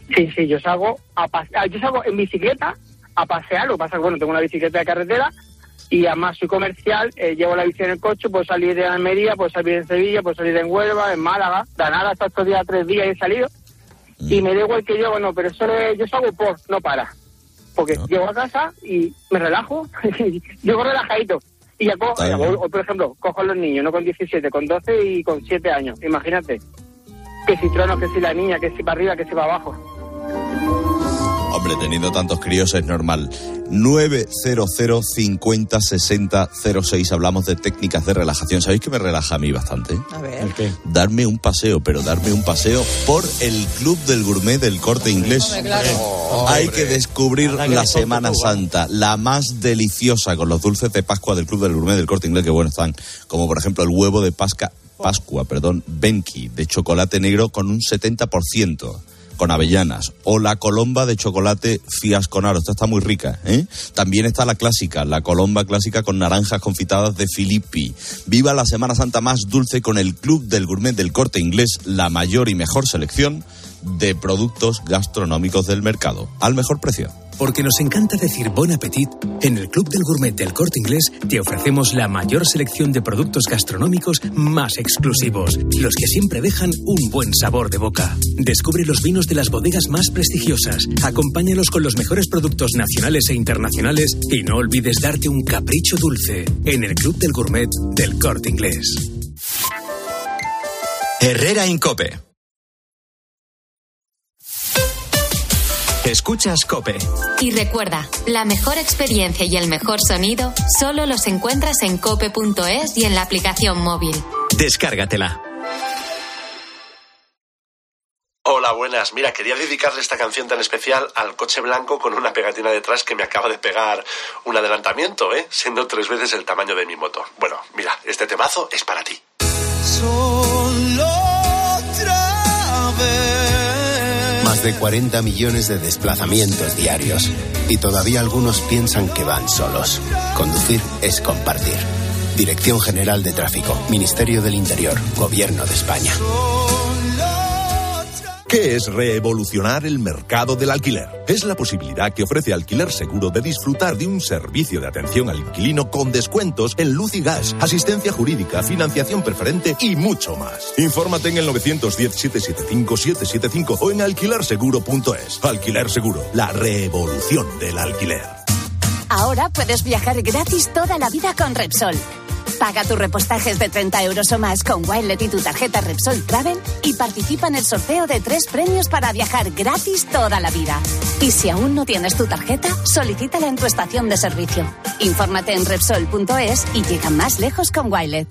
Sí, sí, yo salgo a pasear, yo salgo en bicicleta a pasear, lo que pasa es que, bueno, tengo una bicicleta de carretera y además soy comercial, eh, llevo la bici en el coche, puedo salir de Almería, puedo salir en Sevilla, puedo salir en Huelva, en Málaga, Granada, hasta estos días, tres días he salido y me da igual que yo, bueno, pero eso es, yo salgo por, no para, porque no. Llego a casa y me relajo, llego relajadito. Y ya cojo, ya, o, por ejemplo, cojo a los niños, no con diecisiete, con doce y con siete años, imagínate. Que si trono, que si la niña, que si para arriba, que si para abajo. Hombre, teniendo tantos críos es normal. nueve cero cero cincuenta sesenta cero seis, hablamos de técnicas de relajación. ¿Sabéis que me relaja a mí bastante? A ver. ¿El qué? Darme un paseo, pero darme un paseo por el Club del Gourmet del Corte Inglés. Hombre, claro. Oh, Hay que descubrir que la Semana Santa, la más deliciosa, con los dulces de Pascua del Club del Gourmet del Corte Inglés, que bueno están, como por ejemplo el huevo de Pascua, Pascua, perdón, Benki, de chocolate negro con un setenta por ciento, con avellanas, o la colomba de chocolate Fiasconaro, esta está muy rica, ¿eh? También está la clásica, la colomba clásica con naranjas confitadas de Filippi. Viva la Semana Santa más dulce con el Club del Gourmet del Corte Inglés, la mayor y mejor selección de productos gastronómicos del mercado, al mejor precio. Porque nos encanta decir bon appetit, en el Club del Gourmet del Corte Inglés te ofrecemos la mayor selección de productos gastronómicos más exclusivos, los que siempre dejan un buen sabor de boca. Descubre los vinos de las bodegas más prestigiosas, acompáñalos con los mejores productos nacionales e internacionales y no olvides darte un capricho dulce en el Club del Gourmet del Corte Inglés. Herrera Incope. Escuchas COPE. Y recuerda, la mejor experiencia y el mejor sonido solo los encuentras en cope punto es y en la aplicación móvil. Descárgatela. Hola, buenas. Mira, quería dedicarle esta canción tan especial al coche blanco con una pegatina detrás que me acaba de pegar un adelantamiento, ¿eh? Siendo tres veces el tamaño de mi moto. Bueno, mira, este temazo es para ti. Solo otra vez. Más de cuarenta millones de desplazamientos diarios. Y todavía algunos piensan que van solos. Conducir es compartir. Dirección General de Tráfico, Ministerio del Interior, Gobierno de España. ¿Qué es revolucionar el mercado del alquiler? Es la posibilidad que ofrece Alquiler Seguro de disfrutar de un servicio de atención al inquilino con descuentos en luz y gas, asistencia jurídica, financiación preferente y mucho más. Infórmate en el nueve uno cero, siete siete cinco, siete siete cinco o en alquiler seguro punto es. Alquiler Seguro, la revolución del alquiler. Ahora puedes viajar gratis toda la vida con Repsol. Paga tus repostajes de treinta euros o más con Wilet y tu tarjeta Repsol Travel y participa en el sorteo de tres premios para viajar gratis toda la vida. Y si aún no tienes tu tarjeta, solicítala en tu estación de servicio. Infórmate en Repsol punto es y llega más lejos con Wilet.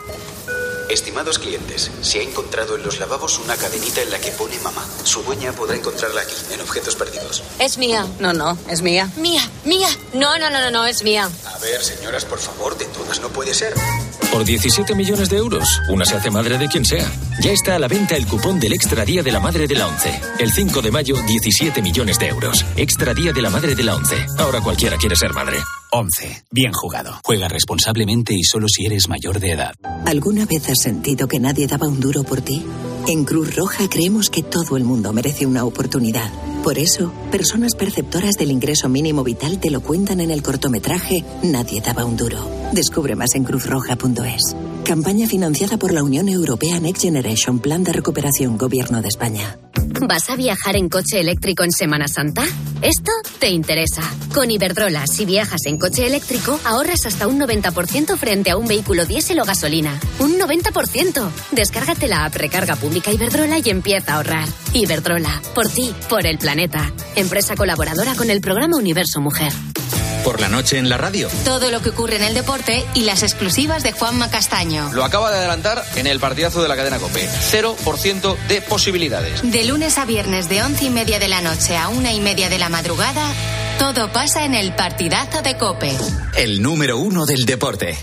Estimados clientes, se ha encontrado en los lavabos una cadenita en la que pone mamá. Su dueña podrá encontrarla aquí, en objetos perdidos. Es mía. No, no, es mía. Mía, mía. No, no, no, no, no, es mía. A ver, señoras, por favor, de todas no puede ser. Por diecisiete millones de euros, una se hace madre de quien sea. Ya está a la venta el cupón del Extra Día de la Madre de la ONCE. El cinco de mayo, diecisiete millones de euros. Extra Día de la Madre de la ONCE. Ahora cualquiera quiere ser madre. ONCE. Bien jugado. Juega responsablemente y solo si eres mayor de edad. ¿Alguna vez has sentido que nadie daba un duro por ti? En Cruz Roja creemos que todo el mundo merece una oportunidad. Por eso, personas perceptoras del ingreso mínimo vital te lo cuentan en el cortometraje Nadie daba un duro. Descubre más en cruz roja punto es. Campaña financiada por la Unión Europea Next Generation, Plan de Recuperación, Gobierno de España. ¿Vas a viajar en coche eléctrico en Semana Santa? Esto te interesa. Con Iberdrola, si viajas en coche eléctrico, ahorras hasta un noventa por ciento frente a un vehículo diésel o gasolina. ¡Un noventa por ciento! Descárgate la app Recarga Pública Iberdrola y empieza a ahorrar. Iberdrola, por ti, por el planeta. Empresa colaboradora con el programa Universo Mujer. Por la noche en la radio. Todo lo que ocurre en el deporte y las exclusivas de Juanma Castaño. Lo acaba de adelantar en el partidazo de la cadena COPE. Cero por ciento de posibilidades. De lunes a viernes de once y media de la noche a una y media de la madrugada, todo pasa en el partidazo de COPE. El número uno del deporte.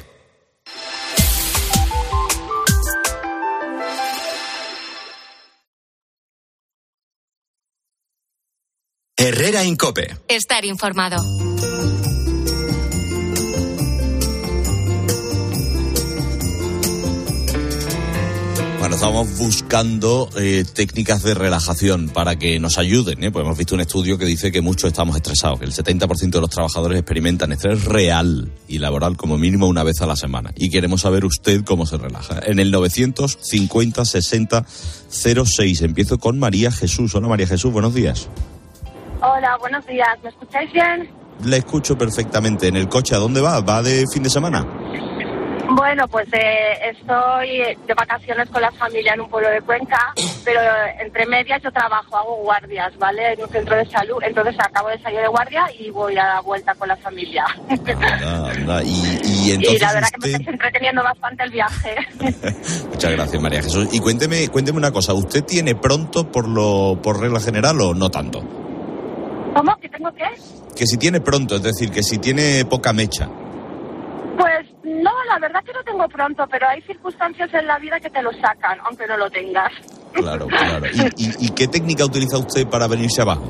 Herrera Incope. Estar informado. Bueno, estamos buscando eh, técnicas de relajación para que nos ayuden, ¿eh? Pues hemos visto un estudio que dice que muchos estamos estresados, que el setenta por ciento de los trabajadores experimentan estrés real y laboral como mínimo una vez a la semana. Y queremos saber usted cómo se relaja. En el novecientos cincuenta sesenta cero seis. Empiezo con María Jesús. Hola María Jesús, buenos días. Hola, buenos días. ¿Me escucháis bien? Le escucho perfectamente. ¿En el coche a dónde va? ¿Va de fin de semana? Bueno, pues eh, estoy de vacaciones con la familia en un pueblo de Cuenca, pero entre medias yo trabajo, hago guardias, ¿vale? En un centro de salud. Entonces acabo de salir de guardia y voy a la vuelta con la familia. Anda, anda. Y, y, entonces y la verdad usted... que me estáis entreteniendo bastante el viaje. Muchas gracias, María Jesús. Y cuénteme, cuénteme una cosa. ¿Usted tiene pronto por lo por regla general o no tanto? ¿Cómo? ¿Que tengo qué? Que si tiene pronto, es decir, que si tiene poca mecha. Pues no, la verdad que no tengo pronto, pero hay circunstancias en la vida que te lo sacan, aunque no lo tengas. Claro, claro. ¿Y, y, y qué técnica utiliza usted para venirse abajo?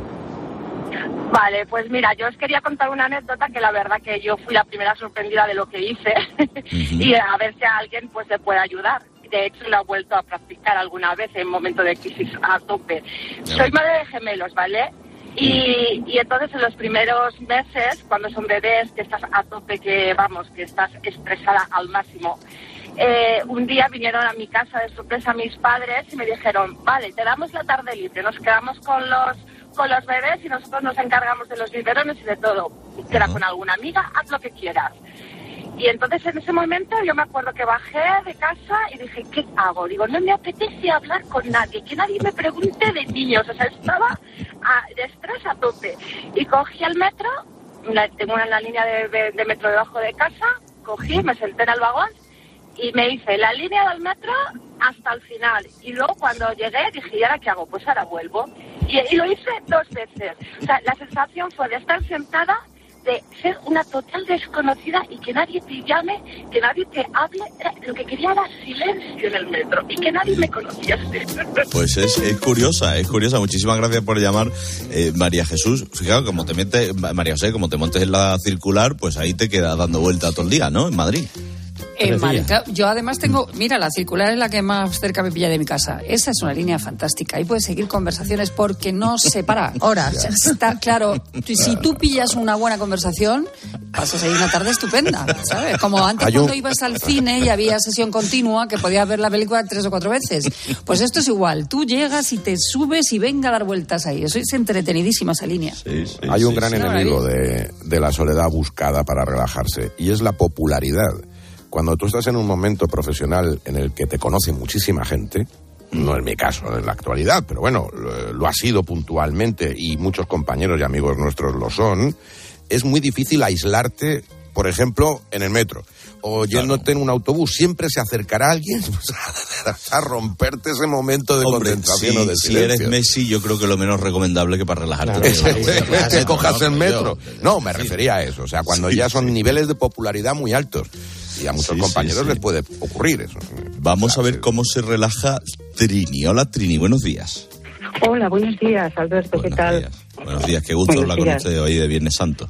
Vale, pues mira, yo os quería contar una anécdota que la verdad que yo fui la primera sorprendida de lo que hice uh-huh. y a ver si a alguien pues le puede ayudar. De hecho, lo he vuelto a practicar alguna vez en momento de crisis a tope. Soy madre de gemelos, ¿vale? Y, y entonces en los primeros meses, cuando son bebés, que estás a tope, que vamos, que estás estresada al máximo, eh, un día vinieron a mi casa de sorpresa mis padres y me dijeron, vale, te damos la tarde libre, nos quedamos con los con los bebés y nosotros nos encargamos de los biberones y de todo. Queda con alguna amiga, haz lo que quieras. Y entonces en ese momento yo me acuerdo que bajé de casa y dije, ¿qué hago? Digo, no me apetece hablar con nadie, que nadie me pregunte de niños. O sea, estaba a, de estrés a tope. Y cogí el metro, la, tengo una, una línea de, de, de metro debajo de casa, cogí, me senté en el vagón y me hice la línea del metro hasta el final. Y luego cuando llegué dije, ¿y ahora qué hago? Pues ahora vuelvo. Y, y lo hice dos veces. O sea, la sensación fue de estar sentada, de ser una total desconocida y que nadie te llame, que nadie te hable. Lo que quería era silencio en el metro y que nadie me conociese. Pues es, es curiosa, es curiosa. Muchísimas gracias por llamar, eh, María Jesús. Fijaos, como te metes, María José, como te montes en la circular, pues ahí te quedas dando vuelta todo el día, ¿no? En Madrid. En Madrid. Yo además tengo, mira, la circular es la que más cerca me pilla de mi casa. Esa es una línea fantástica. Ahí puedes seguir conversaciones porque no se para. Horas. Está claro. Si tú pillas una buena conversación, pasas ahí una tarde estupenda, ¿sabes? Como antes Hay un... cuando ibas al cine y había sesión continua que podías ver la película tres o cuatro veces. Pues esto es igual. Tú llegas y te subes y venga a dar vueltas ahí. Eso es entretenidísima esa línea. Sí, sí, Hay un sí, gran sí. enemigo de, de la soledad buscada para relajarse y es la popularidad. Cuando tú estás en un momento profesional en el que te conoce muchísima gente, no es mi caso en la actualidad, pero bueno, lo, lo ha sido puntualmente y muchos compañeros y amigos nuestros lo son, es muy difícil aislarte, por ejemplo, en el metro o yéndote claro. en un autobús. Siempre se acercará alguien a romperte ese momento de Hombre, concentración sí, o de si silencio. Si eres Messi, yo creo que lo menos recomendable que para relajarte. Claro, es que cojas el metro. No, me refería a eso. O sea, cuando sí, ya son sí. niveles de popularidad muy altos. Y a muchos sí, compañeros sí, sí. les puede ocurrir eso. Vamos claro, a ver sí. cómo se relaja Trini. Hola, Trini, buenos días. Hola, buenos días, Alberto, buenos ¿qué tal? Días. Buenos días, qué gusto hablar con usted hoy de Viernes Santo.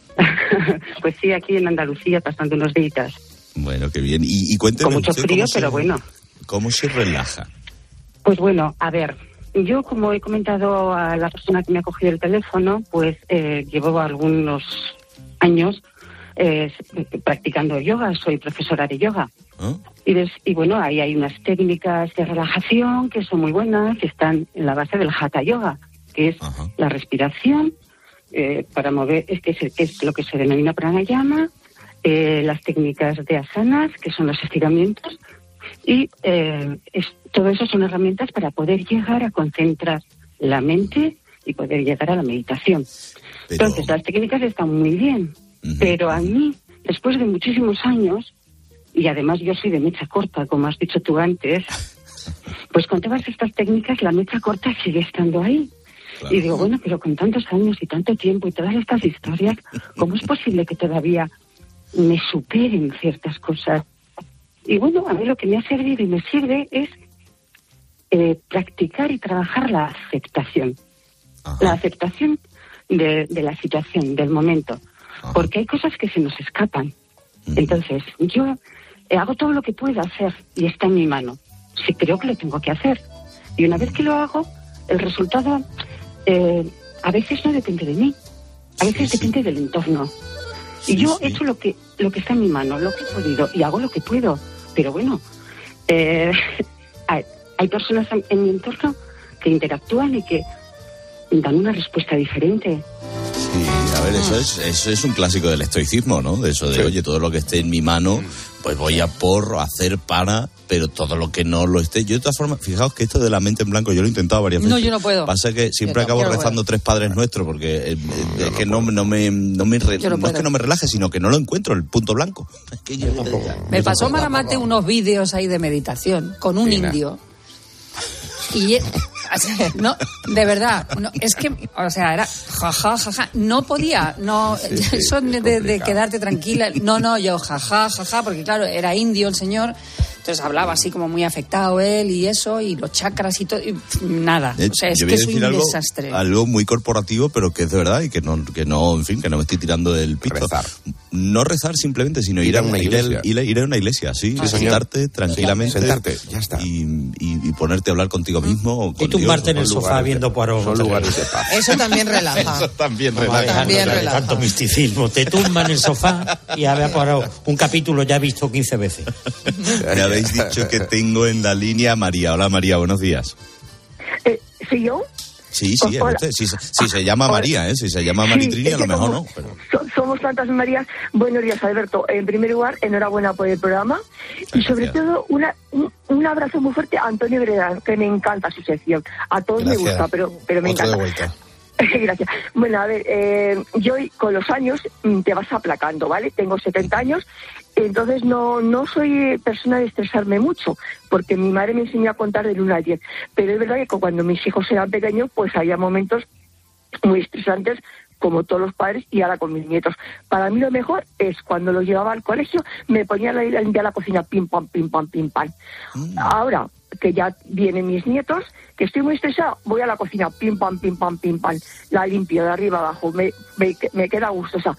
Pues sí, aquí en Andalucía, pasando unos días. Bueno, qué bien. Y, y cuénteme Con mucho usted frío, cómo pero se, bueno. ¿Cómo se relaja? Pues bueno, a ver, yo como he comentado a la persona que me ha cogido el teléfono, pues eh, llevo algunos años eh, practicando yoga, soy profesora de yoga. ¿Ah? Y, des, y bueno, ahí hay unas técnicas de relajación que son muy buenas, que están en la base del Hatha Yoga, que es Ajá. la respiración, eh, para mover, es que es, es lo que se denomina pranayama, eh, las técnicas de asanas, que son los estiramientos, y eh, es, todo eso son herramientas para poder llegar a concentrar la mente y poder llegar a la meditación. Pero... Entonces, las técnicas están muy bien, uh-huh. pero a mí, después de muchísimos años, y además yo soy de mecha corta, como has dicho tú antes, pues con todas estas técnicas la mecha corta sigue estando ahí. Claro. Y digo, bueno, pero con tantos años y tanto tiempo y todas estas historias, ¿cómo es posible que todavía me superen ciertas cosas? Y bueno, a mí lo que me ha servido y me sirve es eh, practicar y trabajar la aceptación. Ajá. La aceptación de, de la situación, del momento. Ajá. Porque hay cosas que se nos escapan. Uh-huh. Entonces, yo eh, hago todo lo que puedo hacer y está en mi mano. sí creo que lo tengo que hacer. Y una vez que lo hago, el resultado eh, a veces no depende de mí, a veces sí, depende sí. del entorno. Sí, y yo sí. he hecho lo que, lo que está en mi mano, lo que he podido, y hago lo que puedo. Pero bueno, eh, hay, hay personas en, en mi entorno que interactúan y que dan una respuesta diferente. Sí, a ver, eso es, eso es un clásico del estoicismo, ¿no? De eso de, sí. oye, todo lo que esté en mi mano, pues voy a por, hacer para, pero todo lo que no lo esté. Yo, de todas formas, fijaos que esto de la mente en blanco, yo lo he intentado varias veces. No, yo no puedo. Pasa que siempre acabo rezando tres Padres Nuestros, porque eh, no, es que no, no me, no me re, no, no es que no me relaje, sino que no lo encuentro, el punto blanco. Es que yo, yo, ya, me pasó Maramate unos vídeos ahí de meditación con un Fina. indio. Y no, de verdad, no, es que, o sea, era jaja, jaja, no podía, no, sí, sí, eso de, de quedarte tranquila, no, no, yo jaja, jaja, porque claro, era indio el señor, entonces hablaba así como muy afectado él y eso, y los chakras y todo, y nada, o sea, es que es un algo, desastre. Algo muy corporativo, pero que es de verdad y que no, que no, en fin, que no me estoy tirando del pito. Rezar. No rezar simplemente, sino ir, ir a una iglesia. Ir, ir a una iglesia, sí, sí sentarte tranquilamente. Sentarte, ya está. Y, y, y ponerte a hablar contigo mismo. O con y tumbarte en el sofá viendo Poirot. Son lugares de paz. Eso también relaja. Eso también relaja. No, también no, relaja. Tanto misticismo. Te tumba en el sofá y a ver Poirot. Un capítulo ya visto quince veces. Me habéis dicho que tengo en la línea a María. Hola María, buenos días. Eh, ¿Sí yo? Sí, sí, oh, usted, si, si se llama María, ¿eh? Si se llama Maritrini, sí, a lo mejor no. Pero... So, somos tantas Marías. Buenos días, Alberto. En primer lugar, enhorabuena por el programa. Y sobre Gracias. todo, una, un, un abrazo muy fuerte a Antonio Breda, que me encanta su sección. A todos Gracias. me gusta, pero, pero me Otro encanta. Gracias. Bueno, a ver, eh, yo con los años te vas aplacando, ¿vale? Tengo setenta años, entonces no no soy persona de estresarme mucho, porque mi madre me enseñó a contar del uno al diez. Pero es verdad que cuando mis hijos eran pequeños, pues había momentos muy estresantes, como todos los padres, y ahora con mis nietos. Para mí lo mejor es cuando los llevaba al colegio, me ponía a limpiar la cocina, pim, pam, pim, pam, pim, pam. Mm. Ahora que ya vienen mis nietos, que estoy muy estresada, voy a la cocina, pim, pam, pim, pam, pim, pam, la limpio de arriba abajo, me, me, me queda gustosa.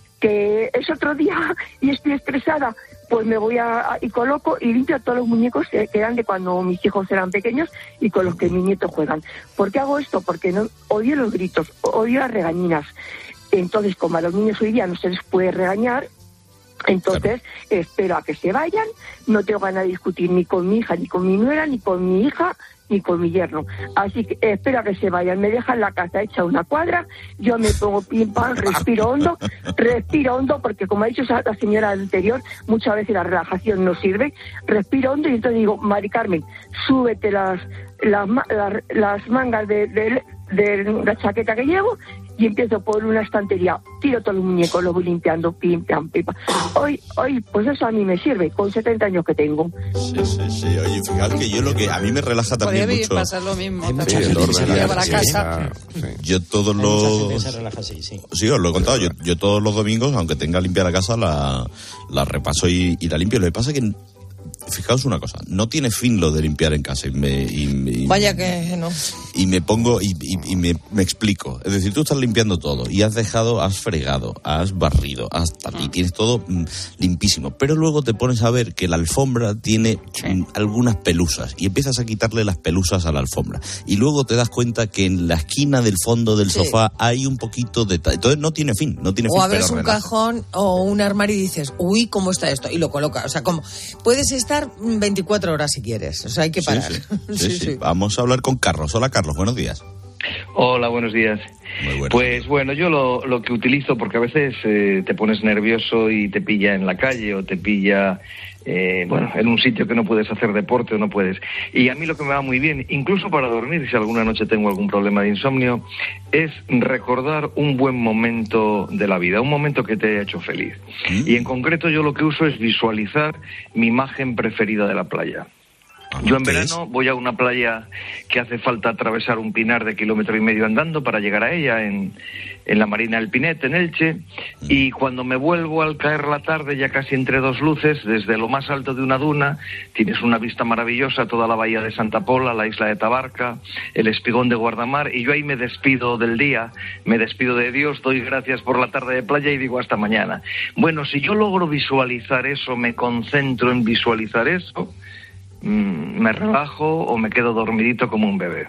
Que es otro día y estoy estresada, pues me voy a, a y coloco y limpio todos los muñecos que, que eran de cuando mis hijos eran pequeños y con los que mis nietos juegan. ¿Por qué hago esto? Porque no odio los gritos, odio las regañinas. Entonces, como a los niños hoy día no se les puede regañar, entonces claro. espero a que se vayan, no tengo ganas de discutir ni con mi hija, ni con mi nuera, ni con mi hija, ni con mi yerno. Así que espero a que se vayan, me dejan la casa hecha una cuadra, yo me pongo pim pam, respiro hondo, respiro hondo, porque como ha dicho la señora anterior, muchas veces la relajación no sirve, respiro hondo y entonces digo, Mari Carmen, súbete las las, las, las mangas de, de, de la chaqueta que llevo y empiezo por una estantería, tiro todos los muñecos, los voy limpiando, pim, pam, pim, pam. Hoy, hoy, pues eso a mí me sirve, con setenta años que tengo. Sí, sí, sí. Oye, fíjate que yo lo que a mí me relaja también Podría mucho. pasar lo mismo. Hay mucha gente que se relaja la casa. Sí. Yo todos los... Se relaja así, sí. Sí, os lo he contado. Yo, yo todos los domingos, aunque tenga limpia la casa, la, la repaso y, y la limpio. Lo que pasa es que... Fijaos una cosa, no tiene fin lo de limpiar en casa y me... Y, y, Vaya que no. Y me pongo y, y, y me, me explico. Es decir, tú estás limpiando todo y has dejado, has fregado, has barrido, has, y tienes todo mm, limpísimo. Pero luego te pones a ver que la alfombra tiene sí. mm, algunas pelusas y empiezas a quitarle las pelusas a la alfombra. Y luego te das cuenta que en la esquina del fondo del sí. sofá hay un poquito de... Entonces no tiene fin, no tiene o fin. O abres un relaja. cajón o un armario y dices, uy, ¿cómo está esto? Y lo colocas. O sea, como puedes estar veinticuatro horas si quieres, o sea, hay que parar. Sí, sí. Sí, sí, sí. Vamos a hablar con Carlos. Hola, Carlos, buenos días. Hola, buenos días. Muy buenos pues días. bueno, yo lo, lo que utilizo, porque a veces eh, te pones nervioso y te pilla en la calle o te pilla, eh, bueno, en un sitio que no puedes hacer deporte o no puedes. Y a mí lo que me va muy bien, incluso para dormir, si alguna noche tengo algún problema de insomnio, es recordar un buen momento de la vida, un momento que te haya hecho feliz. ¿Mm? Y en concreto yo lo que uso es visualizar mi imagen preferida de la playa. Yo en verano voy a una playa que hace falta atravesar un pinar de kilómetro y medio andando para llegar a ella, en, en la Marina del Pinet, en Elche, y cuando me vuelvo al caer la tarde, ya casi entre dos luces, desde lo más alto de una duna, tienes una vista maravillosa, toda la bahía de Santa Pola, la isla de Tabarca, el espigón de Guardamar, y yo ahí me despido del día, me despido de Dios, doy gracias por la tarde de playa y digo hasta mañana. Bueno, si yo logro visualizar eso, me concentro en visualizar eso, mmm, me relajo o me quedo dormidito como un bebé.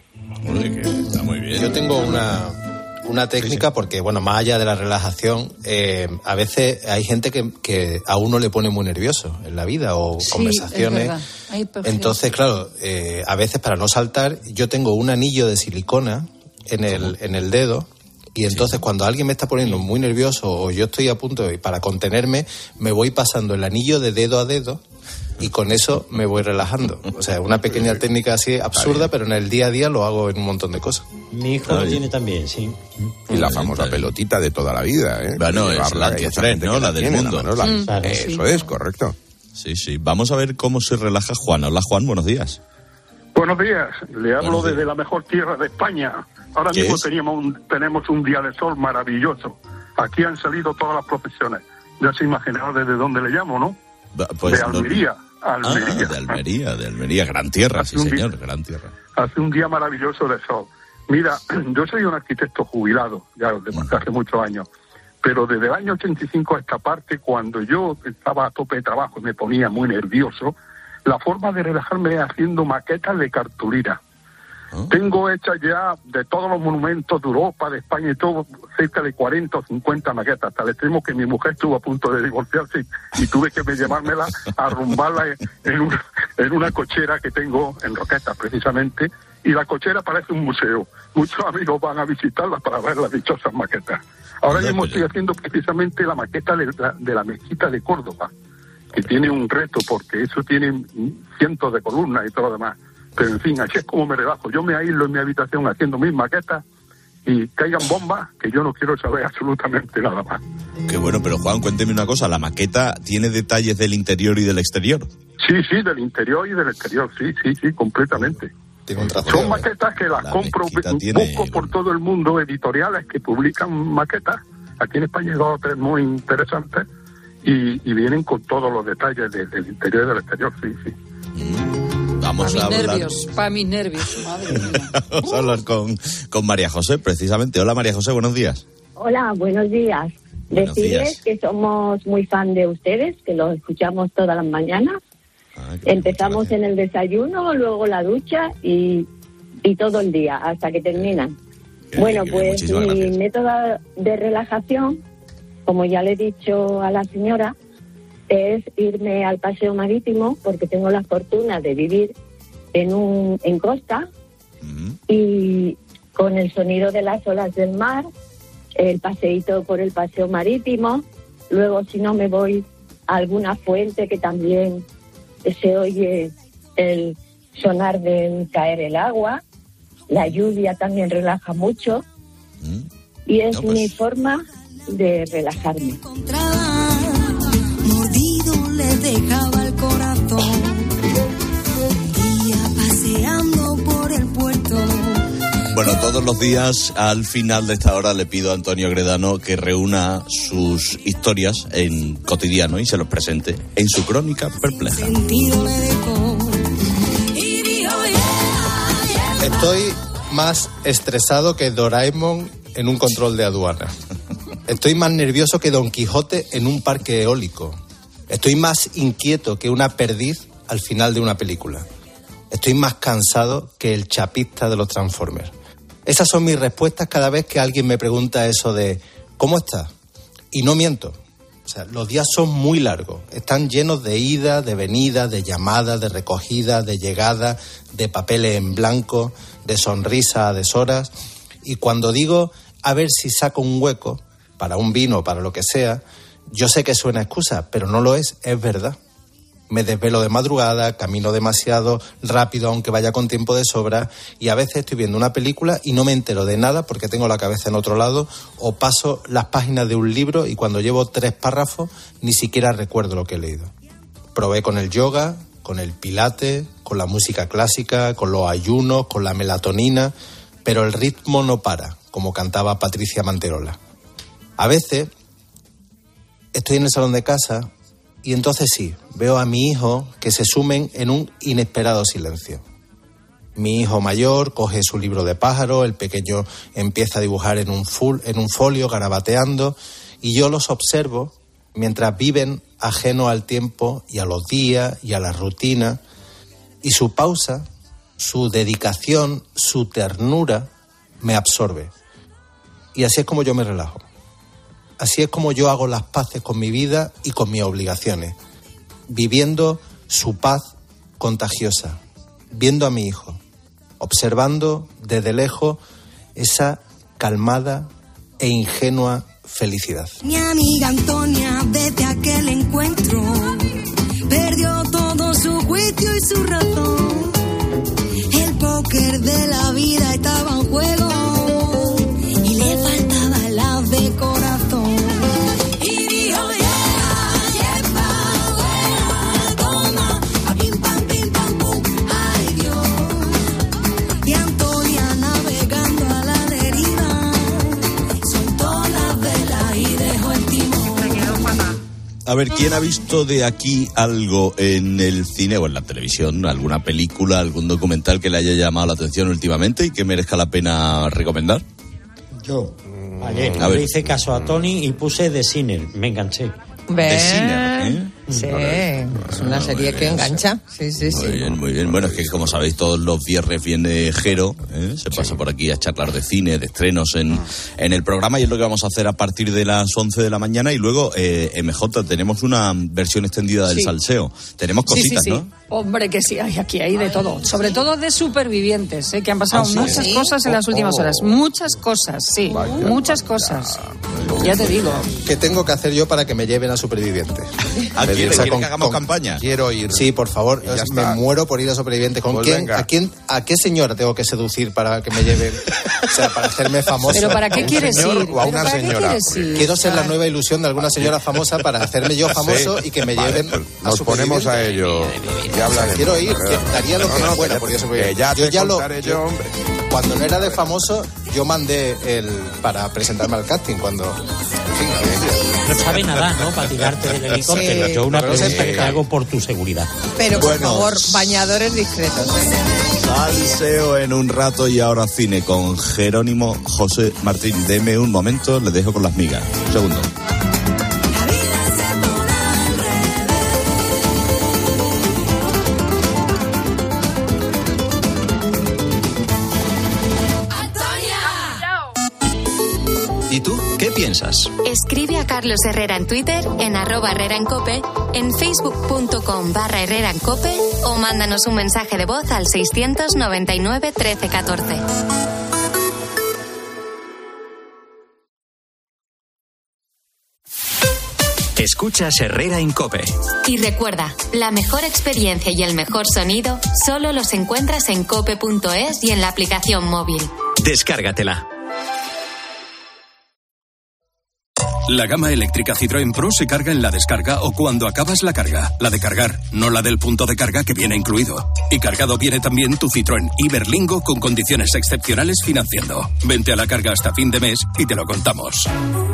Está muy bien. Yo tengo una, una técnica porque, bueno, más allá de la relajación, eh, a veces hay gente que, que a uno le pone muy nervioso en la vida o Sí, conversaciones. es verdad. Ay, por Entonces, claro, eh, a veces para no saltar, yo tengo un anillo de silicona en el, en el dedo. Y entonces cuando alguien me está poniendo muy nervioso o yo estoy a punto de, para contenerme, me voy pasando el anillo de dedo a dedo y con eso me voy relajando. O sea, una pequeña técnica así absurda, pero en el día a día lo hago en un montón de cosas. Mi hijo lo tiene también, sí. Y la famosa pelotita de toda la vida, ¿eh? Bueno, es Llevarla, la que que esa trae, gente ¿no? que La del tiene, mundo. Manuela. Mm. Claro, Eso sí. es, correcto. Sí, sí. Vamos a ver cómo se relaja Juan. Hola, Juan, buenos días. Buenos días, le hablo Buenos días. desde la mejor tierra de España. Ahora ¿Qué mismo es? teníamos un, tenemos un día de sol maravilloso. Aquí han salido todas las profesiones. Ya se imaginaba desde dónde le llamo, ¿no? Da- pues de no- Almería. Almería. Ah, de Almería, de Almería. Gran tierra, sí, un día- señor, gran tierra. Hace un día maravilloso de sol. Mira, yo soy un arquitecto jubilado, ya desde hace muchos años. Pero desde el año ochenta y cinco a esta parte, cuando yo estaba a tope de trabajo y me ponía muy nervioso, la forma de relajarme es haciendo maquetas de cartulina. Tengo hechas ya de todos los monumentos de Europa, de España y todo, cerca de cuarenta o cincuenta maquetas, hasta el extremo que mi mujer estuvo a punto de divorciarse y, y tuve que me llevármela a arrumbarla en, en, una, en una cochera que tengo en Roquetas, precisamente, y la cochera parece un museo. Muchos amigos van a visitarla para ver las dichosas maquetas. Ahora mismo estoy haciendo precisamente la maqueta de la, de la mezquita de Córdoba, que tiene un reto porque eso tiene cientos de columnas y todo lo demás. Pero en fin, así es como me relajo. Yo me aíslo en mi habitación haciendo mis maquetas y caigan bombas que yo no quiero saber absolutamente nada más. Qué bueno, pero Juan, cuénteme una cosa. ¿La maqueta tiene detalles del interior y del exterior? Sí, sí, del interior y del exterior, sí, sí, sí, completamente. Son maquetas que las La compro, mezquita bu- tiene- busco por todo el mundo editoriales que publican maquetas. Aquí en España hay dos o tres muy interesantes y, y vienen con todos los detalles de- del interior y del exterior, sí, sí. Vamos Para a mis hablar, nervios, para mis nervios, madre mía. vamos a hablar con, con María José, precisamente. Hola, María José, buenos días. Hola, buenos días. Buenos Decirles días. que somos muy fan de ustedes, que los escuchamos todas las mañanas. Empezamos en el desayuno, luego la ducha y, y todo el día, hasta que terminan. Qué bueno, bien, qué bien, pues muchísimas mi gracias. método de relajación, como ya le he dicho a la señora, es irme al paseo marítimo, porque tengo la fortuna de vivir en un en costa y con el sonido de las olas del mar, el paseíto por el paseo marítimo, luego si no me voy a alguna fuente que también se oye el sonar del caer el agua, la lluvia también relaja mucho y es No, pues- mi forma de relajarme. Mordido le dejaba el corazón. Un día paseando por el puerto. Bueno, todos los días al final de esta hora le pido a Antonio Gredano que reúna sus historias en cotidiano y se los presente en su crónica perpleja. Sentido le dejó. Y dijo, yeah, yeah. Estoy más estresado que Doraemon en un control de aduana. Estoy más nervioso que Don Quijote en un parque eólico. Estoy más inquieto que una perdiz al final de una película. Estoy más cansado que el chapista de los Transformers. Esas son mis respuestas cada vez que alguien me pregunta eso de ¿cómo estás? Y no miento. O sea, los días son muy largos. Están llenos de idas, de venidas, de llamadas, de recogidas, de llegadas, de papeles en blanco, de sonrisas a deshoras. Y cuando digo a ver si saco un hueco para un vino o para lo que sea, yo sé que suena excusa, pero no lo es, es verdad. Me desvelo de madrugada, camino demasiado rápido aunque vaya con tiempo de sobra y a veces estoy viendo una película y no me entero de nada porque tengo la cabeza en otro lado o paso las páginas de un libro y cuando llevo tres párrafos ni siquiera recuerdo lo que he leído. Probé con el yoga, con el pilates, con la música clásica, con los ayunos, con la melatonina, pero el ritmo no para, como cantaba Patricia Manterola. A veces estoy en el salón de casa y entonces sí, veo a mi hijo que se sumen en un inesperado silencio. Mi hijo mayor coge su libro de pájaro, el pequeño empieza a dibujar en un, full, en un folio, garabateando, y yo los observo mientras viven ajenos al tiempo y a los días y a la rutina. Y su pausa, su dedicación, su ternura me absorbe. Y así es como yo me relajo. Así es como yo hago las paces con mi vida y con mis obligaciones, viviendo su paz contagiosa, viendo a mi hijo, observando desde lejos esa calmada e ingenua felicidad. Mi amiga Antonia, desde aquel encuentro, perdió todo su juicio y su razón. El póker de la vida estaba en juego y le faltaba el as de corazón. Y dijo, yeah, lleva, buena, toma, a pim, pam, pim, pam, pum, ay Dios. Y Antonia navegando a la deriva, soltó las velas y dejó el timón. Se quedó fatal. A ver, ¿quién ha visto de aquí algo en el cine o en la televisión, alguna película, algún documental que le haya llamado la atención últimamente y que merezca la pena recomendar? Yo, ayer, A ver. le hice caso a Tony y puse The Sinner, me enganché. ¿Ves? Sinner, ¿eh? Sí, es una serie que engancha. Sí, sí, sí. Muy bien, muy bien. Bueno, es que como sabéis, todos los viernes viene Jero, ¿eh? Se pasa por aquí a charlar de cine, de estrenos en, en el programa, y es lo que vamos a hacer a partir de las once de la mañana. Y luego, eh, M J, tenemos una versión extendida del Sí. salseo. Tenemos cositas, sí, sí, sí. ¿no? Hombre, que sí, hay, aquí hay de todo. Sobre todo de supervivientes, ¿eh? Que han pasado ¿Ah, sí? muchas ¿Sí? cosas en las Oh, últimas oh. horas. Muchas cosas, sí. Vaya, muchas cosas. Ya te digo. ¿Qué tengo que hacer yo para que me lleven a Superviviente? ¿A quién? O sea, ¿Quiere con- que hagamos con- campaña? Quiero ir. Sí, por favor. Y ya me está. muero por ir a Superviviente. ¿Con Pues quién, venga. a, quién, ¿A qué señora tengo que seducir para que me lleven? O sea, para hacerme famoso. ¿Pero para qué ¿A un quieres señor ir? o a ¿Pero una para qué señora? quieres Porque ir? Quiero ser la Ah. nueva ilusión de alguna señora famosa para hacerme yo famoso Sí. y que me Vale, lleven pues a nos ponemos Superviviente. a ello. Ya hablaremos. Quiero ir, que daría lo No, que no, fuera que- por ir a que Superviviente. ya Yo te ya lo- contaré yo, hombre. Cuando no era de famoso, yo mandé el para presentarme al casting. Cuando. En fin, No sabe nada, ¿no? Para tirarte del helicóptero. Sí. Yo una Pero no sé pregunta que pescar. hago por tu seguridad. Pero por Bueno. favor, bañadores discretos. ¿eh? Salseo en un rato y ahora cine con Jerónimo José Martín. Deme un momento, le dejo con las migas. Un segundo. ¿Y tú qué piensas? Escribe a Carlos Herrera en Twitter, en arroba Herrera en Cope, en facebook.com barra Herrera en Cope o mándanos un mensaje de voz al seiscientos noventa y nueve trece catorce. Escuchas Herrera en Cope. Y recuerda, la mejor experiencia y el mejor sonido solo los encuentras en cope punto es y en la aplicación móvil. Descárgatela. La gama eléctrica Citroën Pro se carga en la descarga o cuando acabas la carga. La de cargar, no la del punto de carga que viene incluido. Y cargado viene también tu Citroën Iberlingo con condiciones excepcionales financiando. Vente a la carga hasta fin de mes y te lo contamos.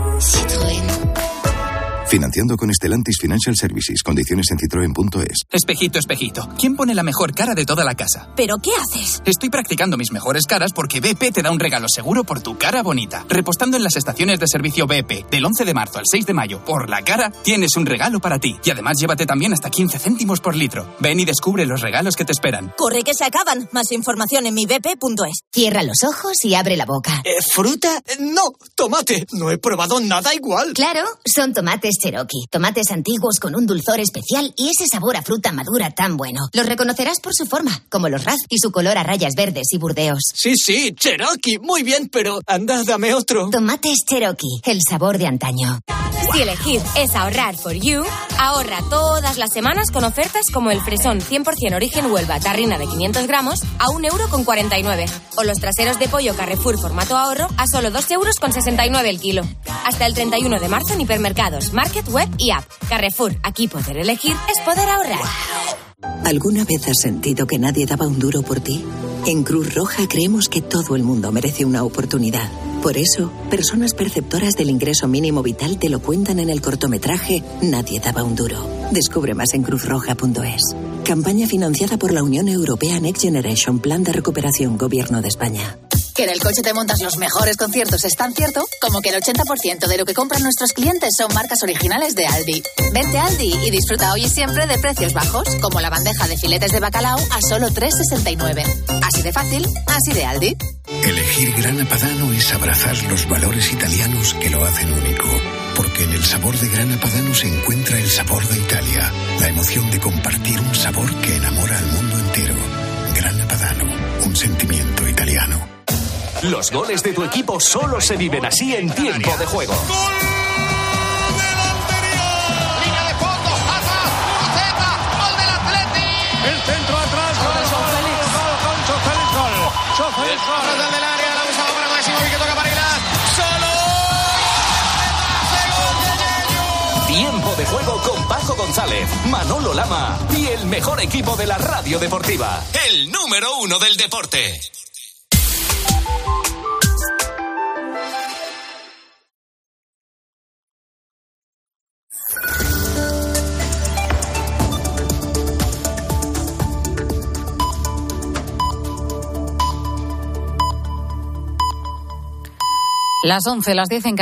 Financiando con Stellantis Financial Services. Condiciones en citroen punto es. Espejito, espejito. ¿Quién pone la mejor cara de toda la casa? ¿Pero qué haces? Estoy practicando mis mejores caras porque B P te da un regalo seguro por tu cara bonita. Repostando en las estaciones de servicio B P del once de marzo al seis de mayo por la cara, tienes un regalo para ti. Y además llévate también hasta quince céntimos por litro. Ven y descubre los regalos que te esperan. Corre que se acaban. Más información en mi b p punto es. Cierra los ojos y abre la boca. Eh, ¿Fruta? No, tomate. No he probado nada igual. Claro, son tomates Cherokee. Tomates antiguos con un dulzor especial y ese sabor a fruta madura tan bueno. Los reconocerás por su forma, como los Raz y su color a rayas verdes y burdeos. Sí, sí, Cherokee. Muy bien, pero anda, dame otro. Tomates Cherokee, el sabor de antaño. Si elegir es ahorrar for you, ahorra todas las semanas con ofertas como el fresón cien por ciento origen Huelva tarrina de quinientos gramos a un euro con cuarenta y nueve o los traseros de pollo Carrefour formato ahorro a solo dos euros con sesenta y nueve el kilo. Hasta el treinta y uno de marzo en hipermercados, market, web y app. Carrefour, aquí poder elegir es poder ahorrar. ¿Alguna vez has sentido que nadie daba un duro por ti? En Cruz Roja creemos que todo el mundo merece una oportunidad. Por eso, personas perceptoras del ingreso mínimo vital te lo cuentan en el cortometraje Nadie daba un duro. Descubre más en cruz roja punto es. Campaña financiada por la Unión Europea Next Generation Plan de Recuperación Gobierno de España. Que en el coche te montas los mejores conciertos es tan cierto como que el ochenta por ciento de lo que compran nuestros clientes son marcas originales de Aldi. Vente a Aldi y disfruta hoy y siempre de precios bajos, como la bandeja de filetes de bacalao a solo tres sesenta y nueve. Así de fácil, así de Aldi. Elegir Grana Padano es abrazar los valores italianos que lo hacen único. Porque en el sabor de Grana Padano se encuentra el sabor de Italia, la emoción de compartir un sabor que enamora al mundo entero. Grana Padano, un sentimiento italiano. Los goles de tu equipo solo se viven así en tiempo de juego. Línea de fondo, Hazard, Buceta, gol del Atleti. El centro atrás, gol de Sofélix. Gol, Sofélix, gol. Sofélix, gol. Atrás del área, la usaba para Máximo y que toca para Aguilar. Solo. Tiempo de juego con Paco González, Manolo Lama y el mejor equipo de la radio deportiva. El número uno del deporte. Las once, las diez en